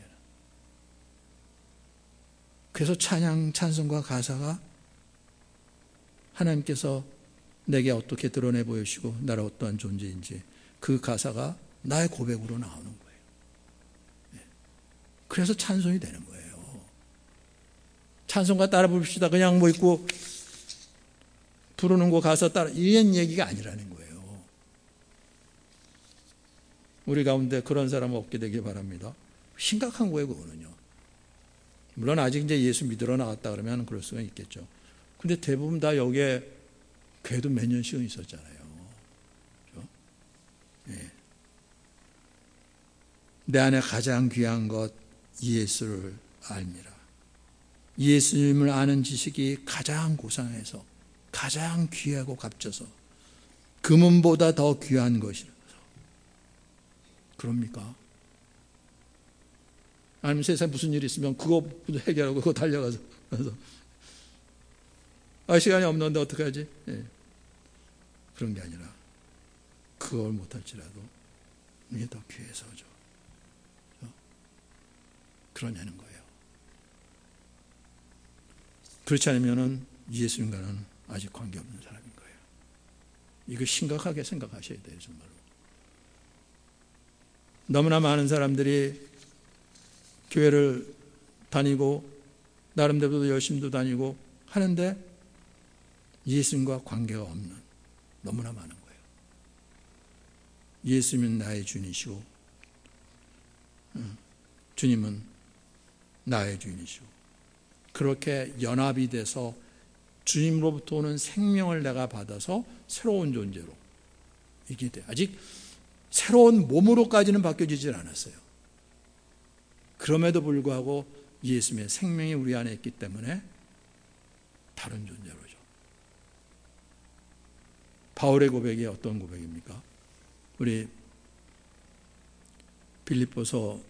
그래서 찬송과 가사가 하나님께서 내게 어떻게 드러내 보이시고 나를 어떠한 존재인지 그 가사가 나의 고백으로 나오는 거예요. 그래서 찬송이 되는 거예요. 찬송가 따라 부릅시다. 그냥 뭐 있고 부르는 거 가사 따라 이런 얘기가 아니라는 거예요. 우리 가운데 그런 사람 없게 되길 바랍니다. 심각한 거예요, 그거는요. 물론 아직 이제 예수 믿으러 나갔다 그러면 그럴 수가 있겠죠. 근데 대부분 다 여기에 그래도 몇 년씩은 있었잖아요. 그렇죠? 예. 내 안에 가장 귀한 것 예수를 알미라. 예수님을 아는 지식이 가장 고상해서 가장 귀하고 값져서 금은보다 더 귀한 것이라서. 그럽니까? 아니면 세상에 무슨 일이 있으면 그거 해결하고 그거 달려가서 시간이 없는데 어떻게 하지? 예. 그런 게 아니라 그걸 못할지라도 이게 더 귀해서죠. 그러냐는 거예요. 그렇지 않으면 예수님과는 아직 관계없는 사람인 거예요. 이거 심각하게 생각하셔야 돼요, 정말로. 너무나 많은 사람들이 교회를 다니고 나름대로 열심히도 다니고 하는데 예수님과 관계가 없는 너무나 많은 거예요. 예수님은 나의 주인이시고 주님은 나의 주인이시고 그렇게 연합이 돼서 주님으로부터 오는 생명을 내가 받아서 새로운 존재로 이게 돼. 아직 새로운 몸으로까지는 바뀌어지질 않았어요. 그럼에도 불구하고 예수님의 생명이 우리 안에 있기 때문에 다른 존재로죠. 바울의 고백이 어떤 고백입니까? 우리 빌립보서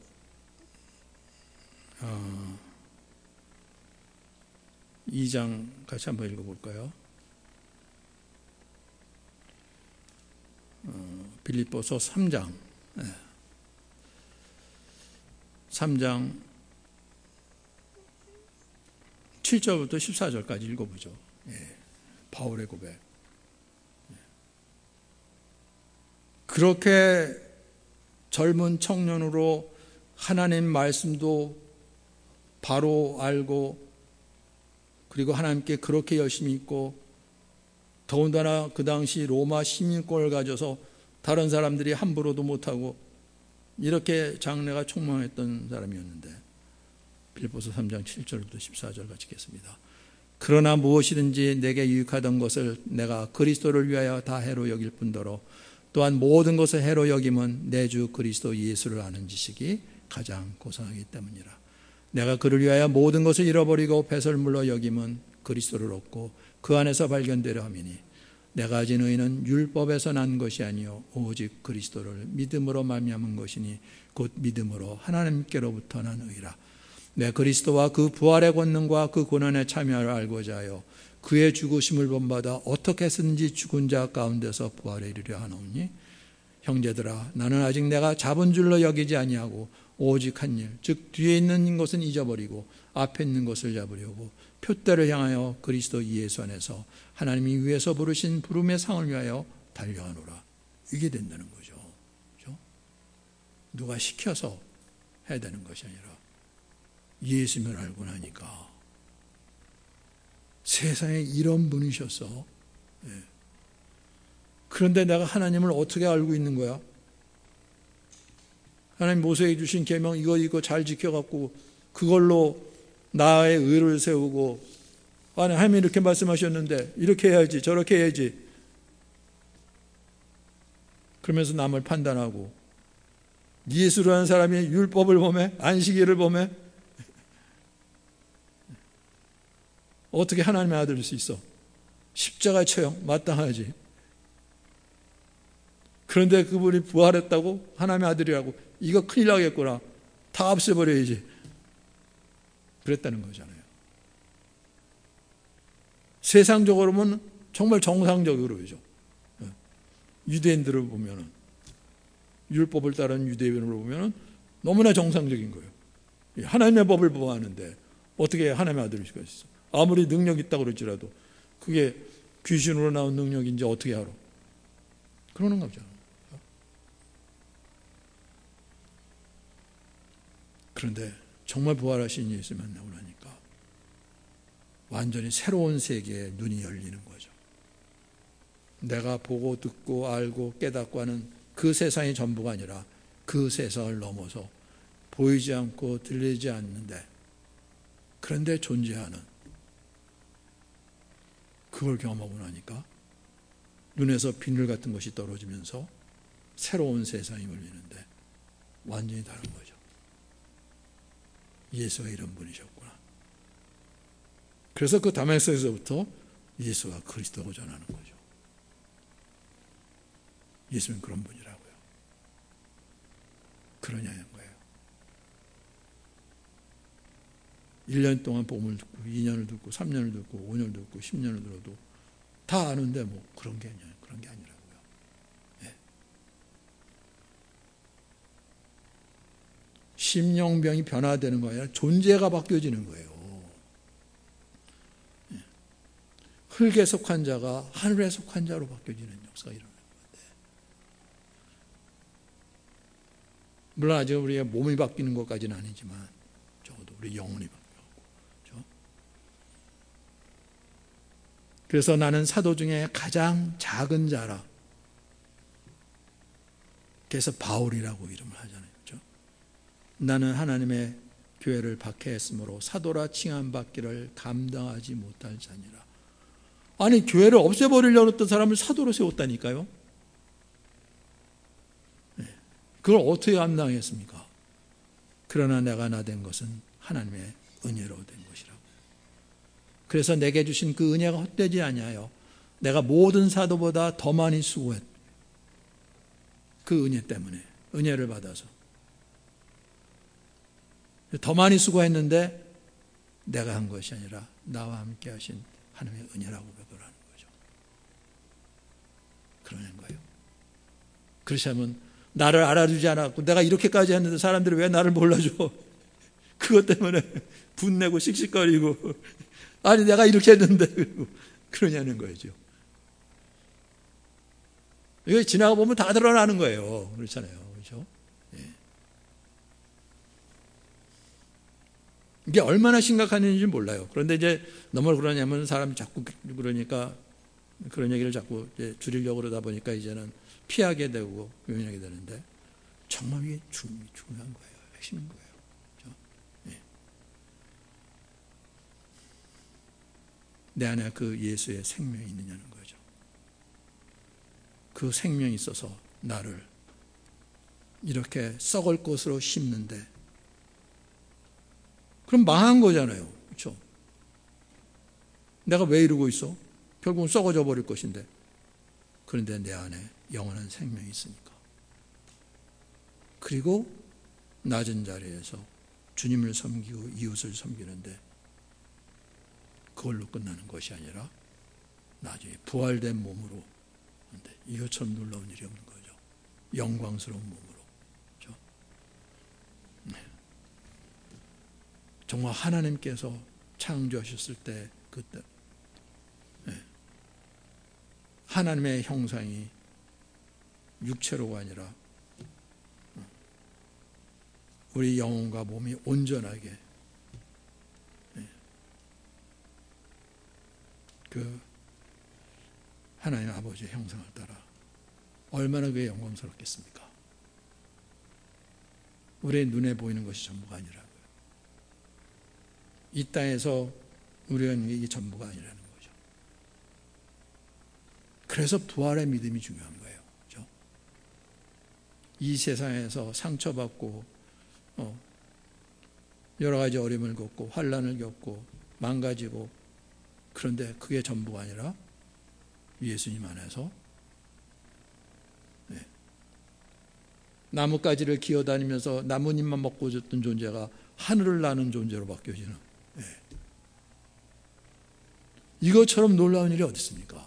2장 같이 한번 읽어볼까요? 빌립보서 3장 3장 7절부터 14절까지 읽어보죠. 바울의 고백. 그렇게 젊은 청년으로 하나님 말씀도 바로 알고 그리고 하나님께 그렇게 열심히 있고 더군다나 그 당시 로마 시민권을 가져서 다른 사람들이 함부로도 못하고 이렇게 장래가 촉망했던 사람이었는데 빌립보서 3장 7절부터 14절 같이 읽겠습니다. 그러나 무엇이든지 내게 유익하던 것을 내가 그리스도를 위하여 다 해로 여길 뿐더러 또한 모든 것을 해로 여김은 내 주 그리스도 예수를 아는 지식이 가장 고상하기 때문이라. 내가 그를 위하여 모든 것을 잃어버리고 배설물로 여김은 그리스도를 얻고 그 안에서 발견되려 함이니 내가 가진 의는 율법에서 난 것이 아니요 오직 그리스도를 믿음으로 말미암은 것이니 곧 믿음으로 하나님께로부터 난 의라. 내 그리스도와 그 부활의 권능과 그 고난의 참여를 알고자 하여 그의 죽으심을 본받아 어떻게 해서든지 죽은 자 가운데서 부활에 이르려 하노니 형제들아 나는 아직 내가 잡은 줄로 여기지 아니하고 오직 한 일, 즉 뒤에 있는 것은 잊어버리고 앞에 있는 것을 잡으려고 표대를 향하여 그리스도 예수 안에서 하나님이 위에서 부르신 부름의 상을 위하여 달려가노라. 이게 된다는 거죠. 그렇죠? 누가 시켜서 해야 되는 것이 아니라 예수님을 알고 나니까 세상에 이런 분이셨어. 그런데 내가 하나님을 어떻게 알고 있는 거야? 하나님 모세에게 주신 계명 이거 잘 지켜갖고 그걸로 나의 의를 세우고 하나님이 이렇게 말씀하셨는데 이렇게 해야지 저렇게 해야지 그러면서 남을 판단하고 예수를 하는 사람이 율법을 보매 안식일을 보매 어떻게 하나님의 아들일 수 있어? 십자가 처형 마땅하지. 그런데 그분이 부활했다고 하나님의 아들이라고 이거 큰일 나겠구나. 다 없애버려야지. 그랬다는 거잖아요. 세상적으로는 정말 정상적으로 그러죠. 유대인들을 보면은 율법을 따르는 유대인을 보면은 너무나 정상적인 거예요. 하나님의 법을 보아하는데 어떻게 하나님의 아들일 수가 있어? 아무리 능력 있다고 그럴지라도 그게 귀신으로 나온 능력인지 어떻게 알아? 그러는 거죠. 그런데 정말 부활하신 예수 만나고 나니까 완전히 새로운 세계에 눈이 열리는 거죠. 내가 보고 듣고 알고 깨닫고 하는 그 세상이 전부가 아니라 그 세상을 넘어서 보이지 않고 들리지 않는데 그런데 존재하는 그걸 경험하고 나니까 눈에서 비늘 같은 것이 떨어지면서 새로운 세상이 열리는데 완전히 다른 거죠. 예수가 이런 분이셨구나. 그래서 그 다메섹에서부터 예수가 그리스도고 전하는 거죠. 예수는 그런 분이라고요. 그러냐는 거예요. 1년 동안 복음을 듣고 2년을 듣고 3년을 듣고 5년을 듣고 10년을 들어도 다 아는데 뭐 그런 게 아니라고요. 네. 심령병이 변화되는 거 아니라 존재가 바뀌어지는 거예요. 네. 흙에 속한 자가 하늘에 속한 자로 바뀌어지는 역사가 일어나는 건데, 물론 아직 우리가 몸이 바뀌는 것까지는 아니지만 적어도 우리 영혼이 바뀌고. 그래서 나는 사도 중에 가장 작은 자라. 그래서 바울이라고 이름을 하잖아요. 그렇죠? 나는 하나님의 교회를 박해했으므로 사도라 칭함받기를 감당하지 못할 자니라. 아니 교회를 없애버리려고 했던 사람을 사도로 세웠다니까요. 네. 그걸 어떻게 감당했습니까? 그러나 내가 나된 것은 하나님의 은혜로 된 것이라. 그래서 내게 주신 그 은혜가 헛되지 아니하여 내가 모든 사도보다 더 많이 수고했. 그 은혜 때문에 은혜를 받아서 더 많이 수고했는데 내가 한 것이 아니라 나와 함께 하신 하나님의 은혜라고 고백을 하는 거죠. 그러는 거예요. 그렇지 않으면 나를 알아주지 않았고 내가 이렇게까지 했는데 사람들이 왜 나를 몰라줘? 그것 때문에 분내고 씩씩거리고 아니 내가 이렇게 했는데 그러냐는 거죠. 이거 지나가 보면 다 드러나는 거예요. 그렇잖아요. 그렇죠? 예. 이게 얼마나 심각한 일인지 몰라요. 그런데 이제 너무 그러냐면 사람이 자꾸 그러니까 그런 얘기를 자꾸 이제 줄이려고 그러다 보니까 이제는 피하게 되고 유인하게 되는데 정말 이게 중요한 거예요. 핵심인 거예요. 내 안에 그 예수의 생명이 있느냐는 거죠. 그 생명이 있어서 나를 이렇게 썩을 것으로 심는데 그럼 망한 거잖아요. 그렇죠? 내가 왜 이러고 있어? 결국은 썩어져 버릴 것인데 그런데 내 안에 영원한 생명이 있으니까. 그리고 낮은 자리에서 주님을 섬기고 이웃을 섬기는데 그걸로 끝나는 것이 아니라 나중에 부활된 몸으로 이것처럼 놀라운 일이 없는 거죠. 영광스러운 몸으로. 그렇죠? 네. 정말 하나님께서 창조하셨을 때 그때 네. 하나님의 형상이 육체로가 아니라 우리 영혼과 몸이 온전하게 그 하나님 아버지의 형상을 따라 얼마나 그게 영광스럽겠습니까? 우리의 눈에 보이는 것이 전부가 아니라고요. 이 땅에서 우리가 있는 게 이게 전부가 아니라는 거죠. 그래서 부활의 믿음이 중요한 거예요. 그렇죠? 이 세상에서 상처받고 여러 가지 어려움을 겪고 환난을 겪고 망가지고 그런데 그게 전부가 아니라 예수님 안에서 네. 나뭇가지를 기어다니면서 나뭇잎만 먹고 줬던 존재가 하늘을 나는 존재로 바뀌어지는 네. 이것처럼 놀라운 일이 어디 있습니까?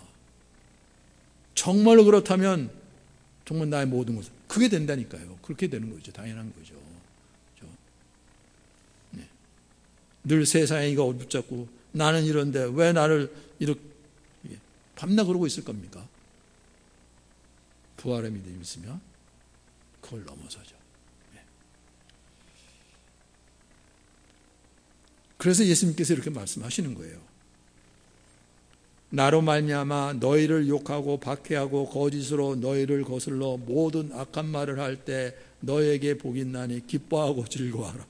정말로 그렇다면 정말 나의 모든 것을 그게 된다니까요. 그렇게 되는 거죠. 당연한 거죠. 그렇죠? 네. 늘 세상에 이거 붙잡고 나는 이런데 왜 나를 이렇게 밤낮 그러고 있을 겁니까? 부활의 믿음이 있으면 그걸 넘어서죠. 그래서 예수님께서 이렇게 말씀하시는 거예요. 나로 말미암아 너희를 욕하고 박해하고 거짓으로 너희를 거슬러 모든 악한 말을 할 때 너희에게 복이 나니 기뻐하고 즐거워하라.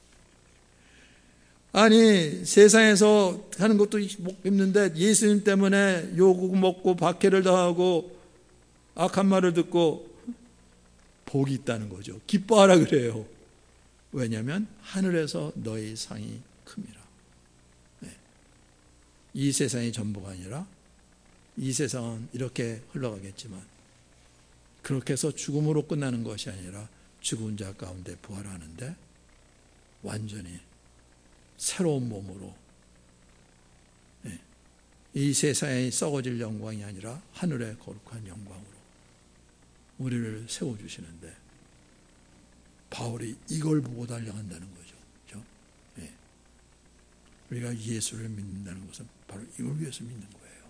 아니, 세상에서 하는 것도 힘든데 예수님 때문에 욕 먹고 박해를 당하고 악한 말을 듣고 복이 있다는 거죠. 기뻐하라 그래요. 왜냐하면 하늘에서 너희 상이 큽니다. 네. 이 세상이 전부가 아니라 이 세상은 이렇게 흘러가겠지만 그렇게 해서 죽음으로 끝나는 것이 아니라 죽은 자 가운데 부활하는데 완전히 새로운 몸으로, 네, 이 세상에 썩어질 영광이 아니라 하늘의 거룩한 영광으로 우리를 세워주시는데 바울이 이걸 보고 달려간다는 거죠. 그렇죠? 네. 우리가 예수를 믿는다는 것은 바로 이걸 위해서 믿는 거예요.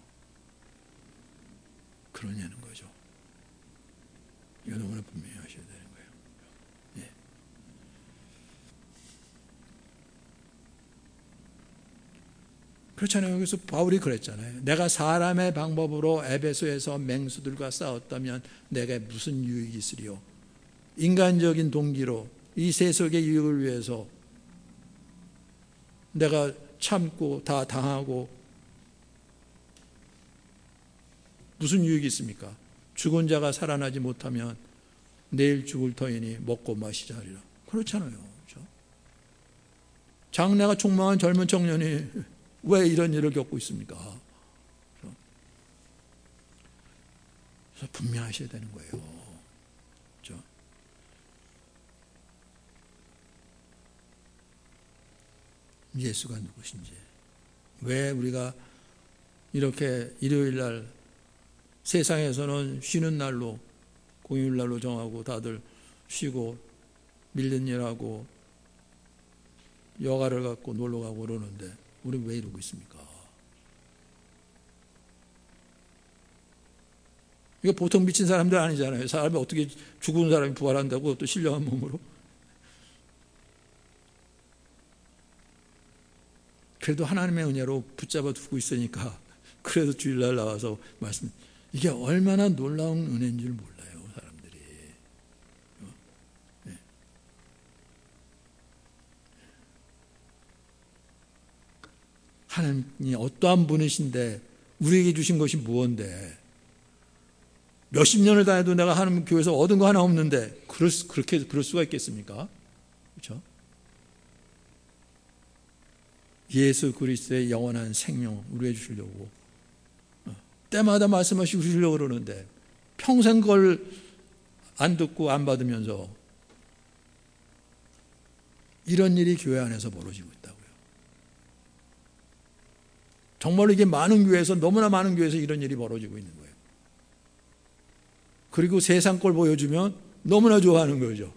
그러냐는 거죠. 이거 너무나 분명히 하셔야 되는 거예요. 네. 그렇잖아요. 그래서 바울이 그랬잖아요. 내가 사람의 방법으로 에베소에서 맹수들과 싸웠다면 내게 무슨 유익이 있으리요. 인간적인 동기로 이 세속의 유익을 위해서 내가 참고 다 당하고 무슨 유익이 있습니까? 죽은 자가 살아나지 못하면 내일 죽을 터이니 먹고 마시자 하리라. 그렇잖아요. 그렇죠? 장래가 촉망한 젊은 청년이 왜 이런 일을 겪고 있습니까? 그래서 분명하셔야 되는 거예요. 그렇죠? 예수가 누구신지, 왜 우리가 이렇게 일요일 날 세상에서는 쉬는 날로 공휴일 날로 정하고 다들 쉬고 밀린 일하고 여가를 갖고 놀러 가고 그러는데 우리는 왜 이러고 있습니까? 이거 보통 미친 사람들 아니잖아요. 사람이 어떻게 죽은 사람이 부활한다고 또 신령한 몸으로. 그래도 하나님의 은혜로 붙잡아 두고 있으니까 그래도 주일날 나와서 말씀, 이게 얼마나 놀라운 은혜인 줄 몰라요, 사람들이. 네. 하나님이 어떠한 분이신데 우리에게 주신 것이 무언데 몇십 년을 다녀도 내가 하나님 교회에서 얻은 거 하나 없는데 그럴 수가 있겠습니까? 그렇죠? 예수 그리스도의 영원한 생명 우리에게 주시려고 때마다 말씀하시고 주시려고 그러는데 평생 그걸 안 듣고 안 받으면서 이런 일이 교회 안에서 벌어지고 있다고요. 정말로 이게 많은 교회에서, 너무나 많은 교회에서 이런 일이 벌어지고 있는 거예요. 그리고 세상 걸 보여주면 너무나 좋아하는 거죠.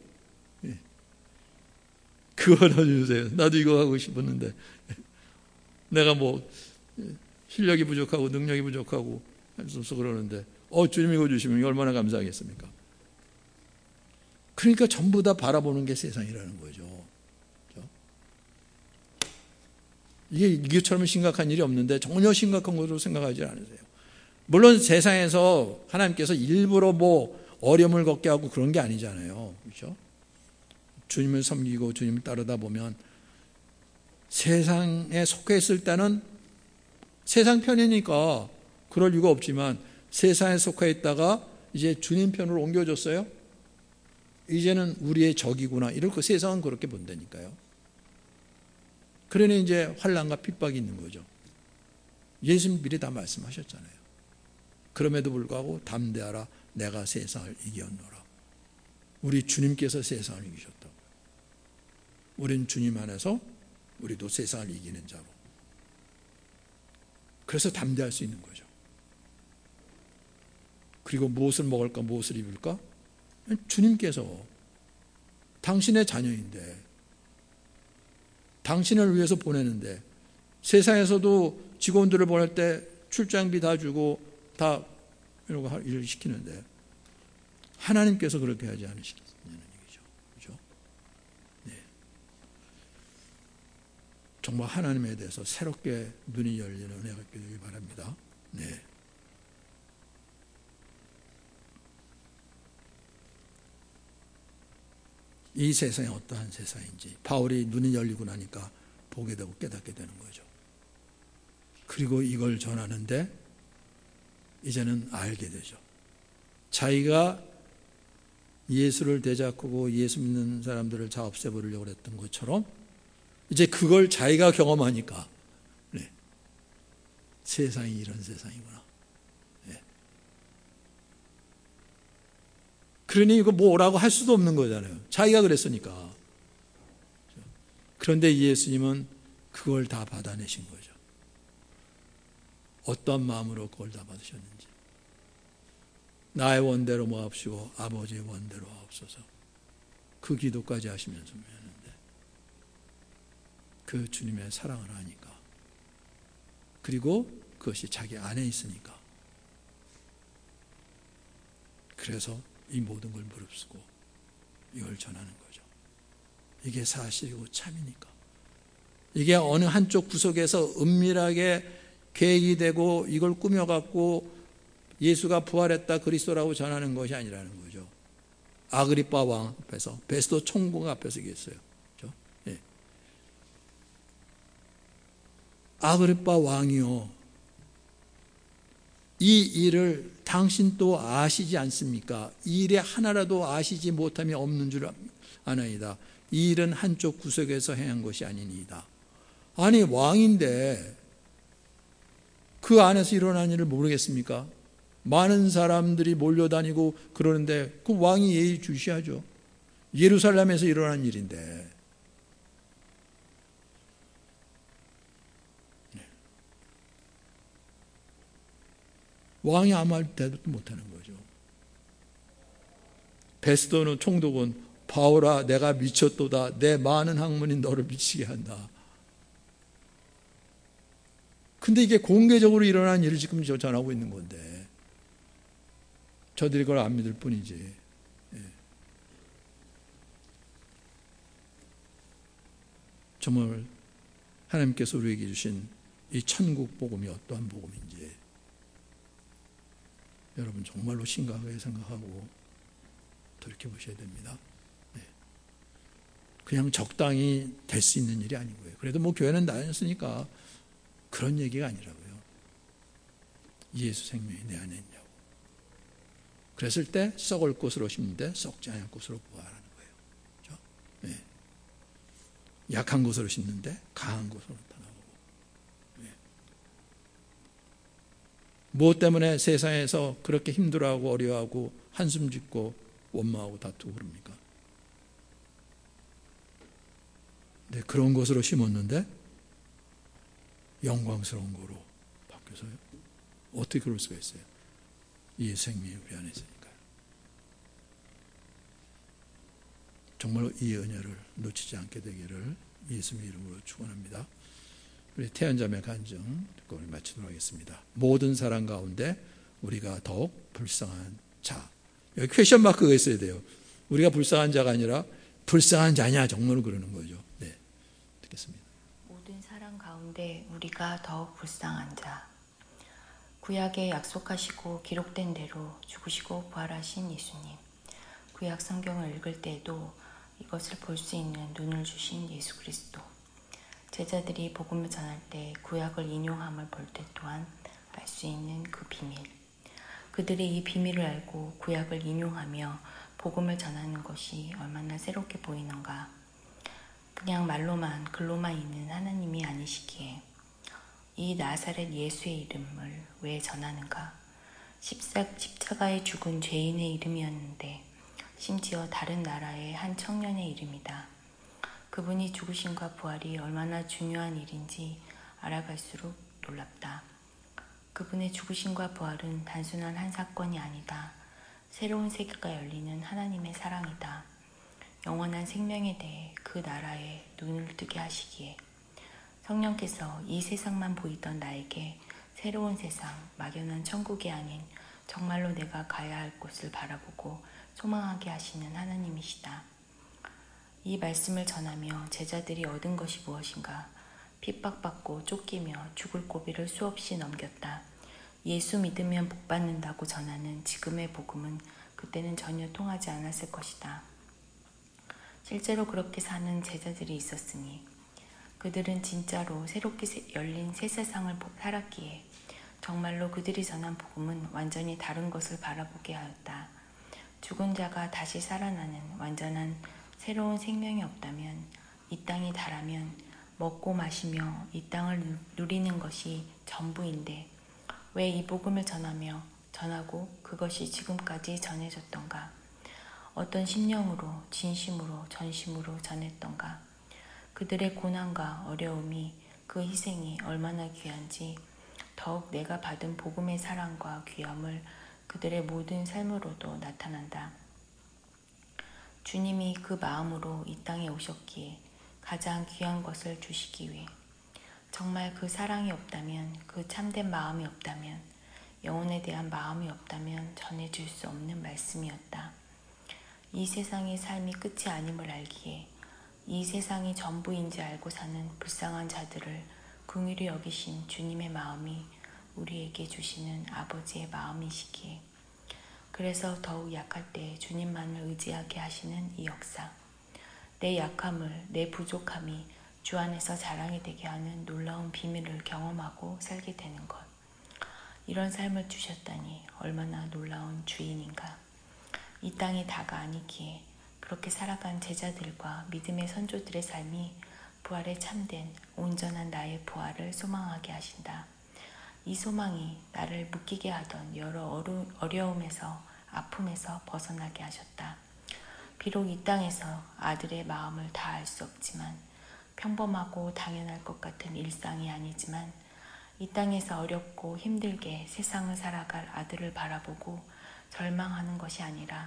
그거 넣어주세요. 나도 이거 하고 싶었는데 내가 뭐 실력이 부족하고 능력이 부족하고 해서 그러는데 주님 이거 주시면 얼마나 감사하겠습니까? 그러니까 전부 다 바라보는 게 세상이라는 거죠. 그렇죠? 이게처럼 심각한 일이 없는데 전혀 심각한 것으로 생각하지 않으세요. 물론 세상에서 하나님께서 일부러 뭐 어려움을 겪게 하고 그런 게 아니잖아요. 그렇죠? 주님을 섬기고 주님을 따르다 보면 세상에 속해 있을 때는 세상 편이니까 그럴 이유가 없지만 세상에 속해 있다가 이제 주님 편으로 옮겨졌어요. 이제는 우리의 적이구나. 이렇게 세상은 그렇게 본다니까요. 그러니 이제 환난과 핍박이 있는 거죠. 예수님 미리 다 말씀하셨잖아요. 그럼에도 불구하고 담대하라, 내가 세상을 이겼노라. 우리 주님께서 세상을 이기셨다고. 우린 주님 안에서 우리도 세상을 이기는 자로. 그래서 담대할 수 있는 거죠. 그리고 무엇을 먹을까, 무엇을 입을까? 주님께서 당신의 자녀인데, 당신을 위해서 보내는데, 세상에서도 직원들을 보낼 때 출장비 다 주고 다 이런 거 일을 시키는데 하나님께서 그렇게 하지 않으시겠냐는 얘기죠. 그렇죠? 네. 정말 하나님에 대해서 새롭게 눈이 열리는 은혜가 있게 되길 바랍니다. 네. 이 세상이 어떠한 세상인지 바울이 눈이 열리고 나니까 보게 되고 깨닫게 되는 거죠. 그리고 이걸 전하는데 이제는 알게 되죠. 자기가 예수를 되잡고 예수 믿는 사람들을 다 없애버리려고 했던 것처럼 이제 그걸 자기가 경험하니까 네. 세상이 이런 세상이구나. 네. 그러니 이거 뭐라고 할 수도 없는 거잖아요. 자기가 그랬으니까. 그런데 예수님은 그걸 다 받아내신 거죠. 어떤 마음으로 그걸 다 받으셨는지. 나의 원대로 모합시고 아버지의 원대로 하옵소서. 그 기도까지 하시면서 했는데 그 주님의 사랑을 하니까, 그리고 그것이 자기 안에 있으니까, 그래서 이 모든 걸 무릅쓰고 이걸 전하는 거죠. 이게 사실이고 참이니까. 이게 어느 한쪽 구석에서 은밀하게 계획이 되고 이걸 꾸며갖고 예수가 부활했다 그리스도라고 전하는 것이 아니라는 거죠. 아그리빠 왕 앞에서, 베스도 총국 앞에서 얘기했어요. 그렇죠? 예. 아그리빠 왕이요, 이 일을 당신 또 아시지 않습니까? 이 일에 하나라도 아시지 못함이 없는 줄 아나이다. 이 일은 한쪽 구석에서 행한 것이 아니니이다. 아니, 왕인데 그 안에서 일어난 일을 모르겠습니까? 많은 사람들이 몰려다니고 그러는데 그 왕이 예의주시하죠. 예루살렘에서 일어난 일인데. 네. 왕이 아무 말 대답도 못하는 거죠. 베스도는 총독은 바울아 내가 미쳤도다. 내 많은 학문이 너를 미치게 한다. 근데 이게 공개적으로 일어난 일을 지금 전하고 있는 건데 저들이 그걸 안 믿을 뿐이지. 예. 정말 하나님께서 우리에게 주신 이 천국 복음이 어떠한 복음인지 여러분 정말로 심각하게 생각하고 돌이켜보셔야 됩니다. 네. 그냥 적당히 될 수 있는 일이 아니고요. 그래도 뭐 교회는 다녔으니까 그런 얘기가 아니라고요. 예수 생명이 내 안에 있냐고. 그랬을 때 썩을 것으로 심는데 썩지 않을 것으로 부활하는 거예요. 그렇죠? 네. 약한 것으로 심는데 강한 것으로 나타나고. 네. 무엇 때문에 세상에서 그렇게 힘들어하고 어려워하고 한숨 짓고 원망하고 다투고 그럽니까? 네, 그런 것으로 심었는데 영광스러운 거로 바뀌어서요. 어떻게 그럴 수가 있어요? 이 생명이 우리 안에 있으니까요. 정말로 이 은혜를 놓치지 않게 되기를 예수님의 이름으로 축원합니다. 우리 태연자매 간증 듣고 마치도록 하겠습니다. 모든 사람 가운데 우리가 더욱 불쌍한 자. 여기 퀘션 마크가 있어야 돼요. 우리가 불쌍한 자가 아니라 불쌍한 자냐 정말로 그러는 거죠. 네, 듣겠습니다. 모든 사람 가운데 우리가 더욱 불쌍한 자. 구약에 약속하시고 기록된 대로 죽으시고 부활하신 예수님. 구약 성경을 읽을 때에도 이것을 볼 수 있는 눈을 주신 예수 그리스도. 제자들이 복음을 전할 때 구약을 인용함을 볼 때 또한 알 수 있는 그 비밀. 그들이 이 비밀을 알고 구약을 인용하며 복음을 전하는 것이 얼마나 새롭게 보이는가. 그냥 말로만 글로만 있는 하나님이 아니시기에 이 나사렛 예수의 이름을 왜 전하는가? 십자가에 죽은 죄인의 이름이었는데 심지어 다른 나라의 한 청년의 이름이다. 그분이 죽으심과 부활이 얼마나 중요한 일인지 알아갈수록 놀랍다. 그분의 죽으심과 부활은 단순한 한 사건이 아니다. 새로운 세계가 열리는 하나님의 사랑이다. 영원한 생명에 대해 그 나라에 눈을 뜨게 하시기에 성령께서 이 세상만 보이던 나에게 새로운 세상, 막연한 천국이 아닌 정말로 내가 가야 할 곳을 바라보고 소망하게 하시는 하나님이시다. 이 말씀을 전하며 제자들이 얻은 것이 무엇인가? 핍박받고 쫓기며 죽을 고비를 수없이 넘겼다. 예수 믿으면 복받는다고 전하는 지금의 복음은 그때는 전혀 통하지 않았을 것이다. 실제로 그렇게 사는 제자들이 있었으니 그들은 진짜로 새롭게 열린 새 세상을 살았기에 정말로 그들이 전한 복음은 완전히 다른 것을 바라보게 하였다. 죽은 자가 다시 살아나는 완전한 새로운 생명이 없다면, 이 땅이 다라면 먹고 마시며 이 땅을 누리는 것이 전부인데 왜 이 복음을 전하고 그것이 지금까지 전해졌던가? 어떤 심령으로, 진심으로, 전심으로 전했던가? 그들의 고난과 어려움이, 그 희생이 얼마나 귀한지 더욱 내가 받은 복음의 사랑과 귀함을 그들의 모든 삶으로도 나타난다. 주님이 그 마음으로 이 땅에 오셨기에 가장 귀한 것을 주시기 위해 정말 그 사랑이 없다면, 그 참된 마음이 없다면, 영혼에 대한 마음이 없다면 전해줄 수 없는 말씀이었다. 이 세상의 삶이 끝이 아님을 알기에 이 세상이 전부인지 알고 사는 불쌍한 자들을 긍휼히 여기신 주님의 마음이 우리에게 주시는 아버지의 마음이시기에 그래서 더욱 약할 때 주님만을 의지하게 하시는 이 역사, 내 약함을, 내 부족함이 주 안에서 자랑이 되게 하는 놀라운 비밀을 경험하고 살게 되는 것. 이런 삶을 주셨다니 얼마나 놀라운 주인인가. 이 땅이 다가 아니기에 그렇게 살아간 제자들과 믿음의 선조들의 삶이 부활에 참된 온전한 나의 부활을 소망하게 하신다. 이 소망이 나를 묶이게 하던 여러 어려움에서, 아픔에서 벗어나게 하셨다. 비록 이 땅에서 아들의 마음을 다 알 수 없지만, 평범하고 당연할 것 같은 일상이 아니지만 이 땅에서 어렵고 힘들게 세상을 살아갈 아들을 바라보고 절망하는 것이 아니라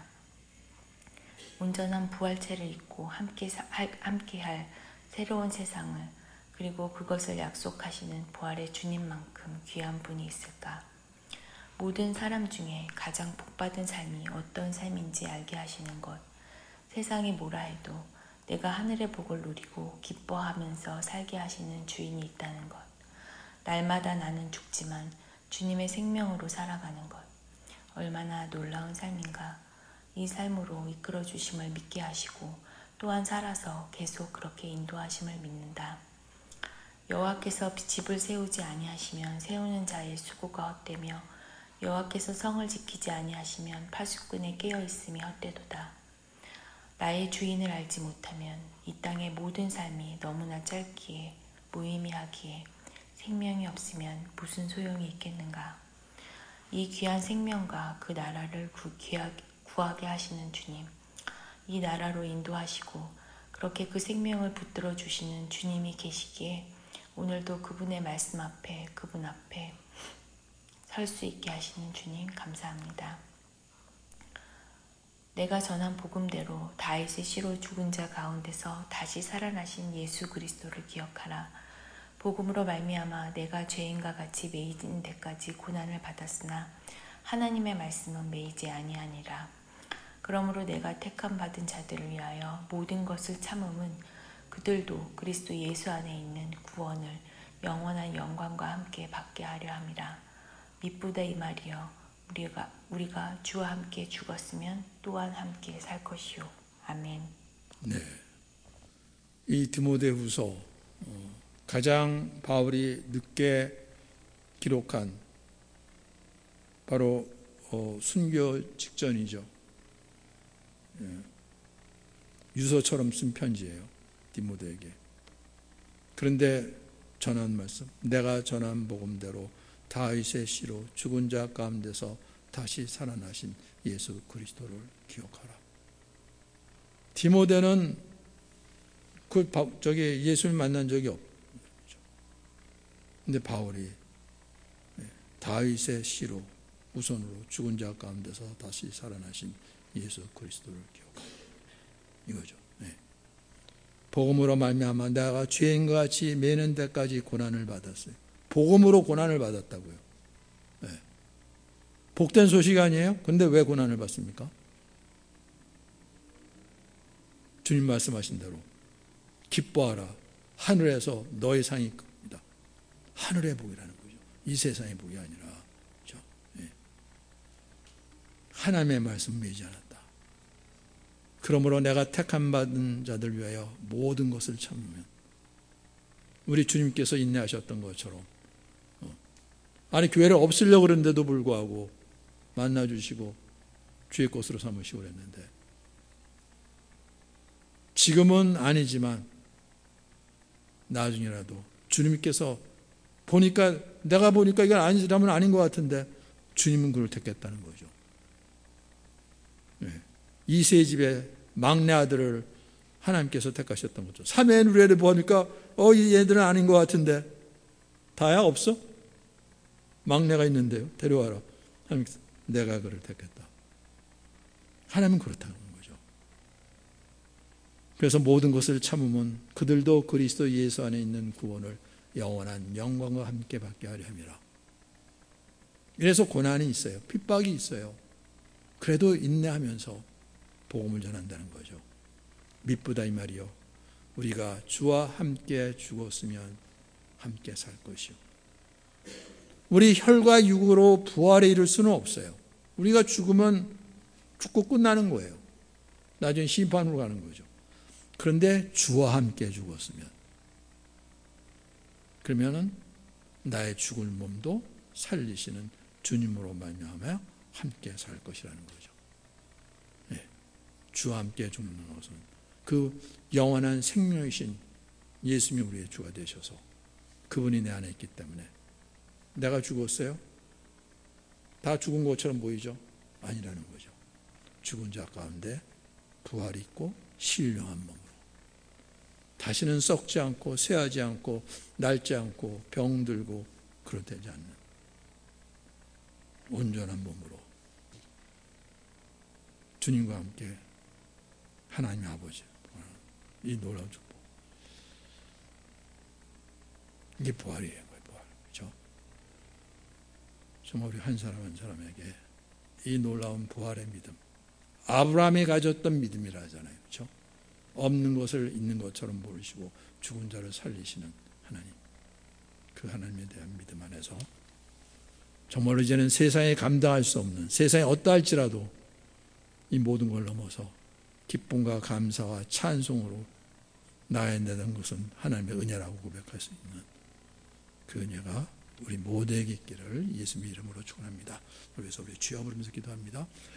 온전한 부활체를 입고 함께할 새로운 세상을, 그리고 그것을 약속하시는 부활의 주님만큼 귀한 분이 있을까? 모든 사람 중에 가장 복받은 삶이 어떤 삶인지 알게 하시는 것, 세상이 뭐라 해도 내가 하늘의 복을 누리고 기뻐하면서 살게 하시는 주인이 있다는 것, 날마다 나는 죽지만 주님의 생명으로 살아가는 것, 얼마나 놀라운 삶인가. 이 삶으로 이끌어 주심을 믿게 하시고 또한 살아서 계속 그렇게 인도하심을 믿는다. 여호와께서 집을 세우지 아니하시면 세우는 자의 수고가 헛되며 여호와께서 성을 지키지 아니하시면 파수꾼의 깨어있음이 헛되도다. 나의 주인을 알지 못하면 이 땅의 모든 삶이 너무나 짧기에 무의미하기에 생명이 없으면 무슨 소용이 있겠는가. 이 귀한 생명과 그 나라를 구하게 하시는 주님, 이 나라로 인도하시고 그렇게 그 생명을 붙들어 주시는 주님이 계시기에 오늘도 그분의 말씀 앞에, 그분 앞에 설 수 있게 하시는 주님 감사합니다. 내가 전한 복음대로 다윗의 씨로 죽은 자 가운데서 다시 살아나신 예수 그리스도를 기억하라. 복음으로 말미암아 내가 죄인과 같이 매이는 데까지 고난을 받았으나 하나님의 말씀은 매이지 아니하니라. 그러므로 내가 택함 받은 자들을 위하여 모든 것을 참음은 그들도 그리스도 예수 안에 있는 구원을 영원한 영광과 함께 받게 하려 함이라. 미쁘다 이 말이여, 우리가 주와 함께 죽었으면 또한 함께 살 것이요. 아멘. 네, 이 디모데후서 가장 바울이 늦게 기록한 바로 순교 직전이죠. 유서처럼 쓴 편지예요, 디모데에게. 그런데 전한 말씀, 내가 전한 복음대로 다윗의 씨로 죽은 자 가운데서 다시 살아나신 예수 그리스도를 기억하라. 디모데는 예수를 만난 적이 없죠. 근데 바울이 다윗의 씨로 우선으로 죽은 자 가운데서 다시 살아나신 예수 그리스도를 기억하라. 이거죠. 복음으로 말미암아 내가 죄인과 같이 매는 데까지 고난을 받았어요. 복음으로 고난을 받았다고요. 복된 소식 아니에요? 근데 왜 고난을 받습니까? 주님 말씀하신 대로 기뻐하라. 하늘에서 너의 상이 큽니다. 하늘의 복이라는 거죠. 이 세상의 복이 아니라. 그렇죠? 예. 하나님의 말씀 매지 않았다. 그러므로 내가 택함 받은 자들 위하여 모든 것을 참으면 우리 주님께서 인내하셨던 것처럼 아니 교회를 없애려고 그랬는데도 불구하고 만나주시고 주의 것으로 삼으시고 그랬는데 지금은 아니지만 나중이라도 주님께서 보니까 내가 보니까 이건 아니라면 아닌 것 같은데 주님은 그를 택했다는 거죠. 네. 이세 집의 막내 아들을 하나님께서 택하셨던 거죠. 삼의 누레를 보니까 이 얘들은 아닌 것 같은데 다야 없어? 막내가 있는데요. 데려와라. 하나님께서 내가 그를 택했다. 하나님은 그렇다는 거죠. 그래서 모든 것을 참으면 그들도 그리스도 예수 안에 있는 구원을 영원한 영광과 함께 받게 하려 함이라. 그래서 고난이 있어요. 핍박이 있어요. 그래도 인내하면서 복음을 전한다는 거죠. 미쁘다 이 말이요. 우리가 주와 함께 죽었으면 함께 살 것이요. 우리 혈과 육으로 부활에 이를 수는 없어요. 우리가 죽으면 죽고 끝나는 거예요. 나중에 심판으로 가는 거죠. 그런데 주와 함께 죽었으면 그러면은 나의 죽을 몸도 살리시는 주님으로 말미암아 함께 살 것이라는 거죠. 네. 주와 함께 죽는 것은 그 영원한 생명이신 예수님이 우리의 주가 되셔서 그분이 내 안에 있기 때문에 내가 죽었어요? 다 죽은 것처럼 보이죠? 아니라는 거죠. 죽은 자 가운데 부활이 있고 신령한 몸으로 다시는 썩지 않고 쇠하지 않고 낡지 않고 병들고 그렇되지 않는 온전한 몸으로 주님과 함께 하나님 아버지 이 놀라운 축복. 이게 부활이에요. 부활. 그렇죠? 정말 우리 한 사람 한 사람에게 이 놀라운 부활의 믿음, 아브라함이 가졌던 믿음이라 하잖아요. 그렇죠? 없는 것을 있는 것처럼 모르시고 죽은 자를 살리시는 하나님, 그 하나님에 대한 믿음 안에서 정말로 이제는 세상에 감당할 수 없는, 세상에 어떠할지라도 이 모든 걸 넘어서 기쁨과 감사와 찬송으로 나에 내는 것은 하나님의 은혜라고 고백할 수 있는 그 은혜가 우리 모두에게 있기를 예수님의 이름으로 축원합니다. 그래서 우리 주여 부르면서 기도합니다.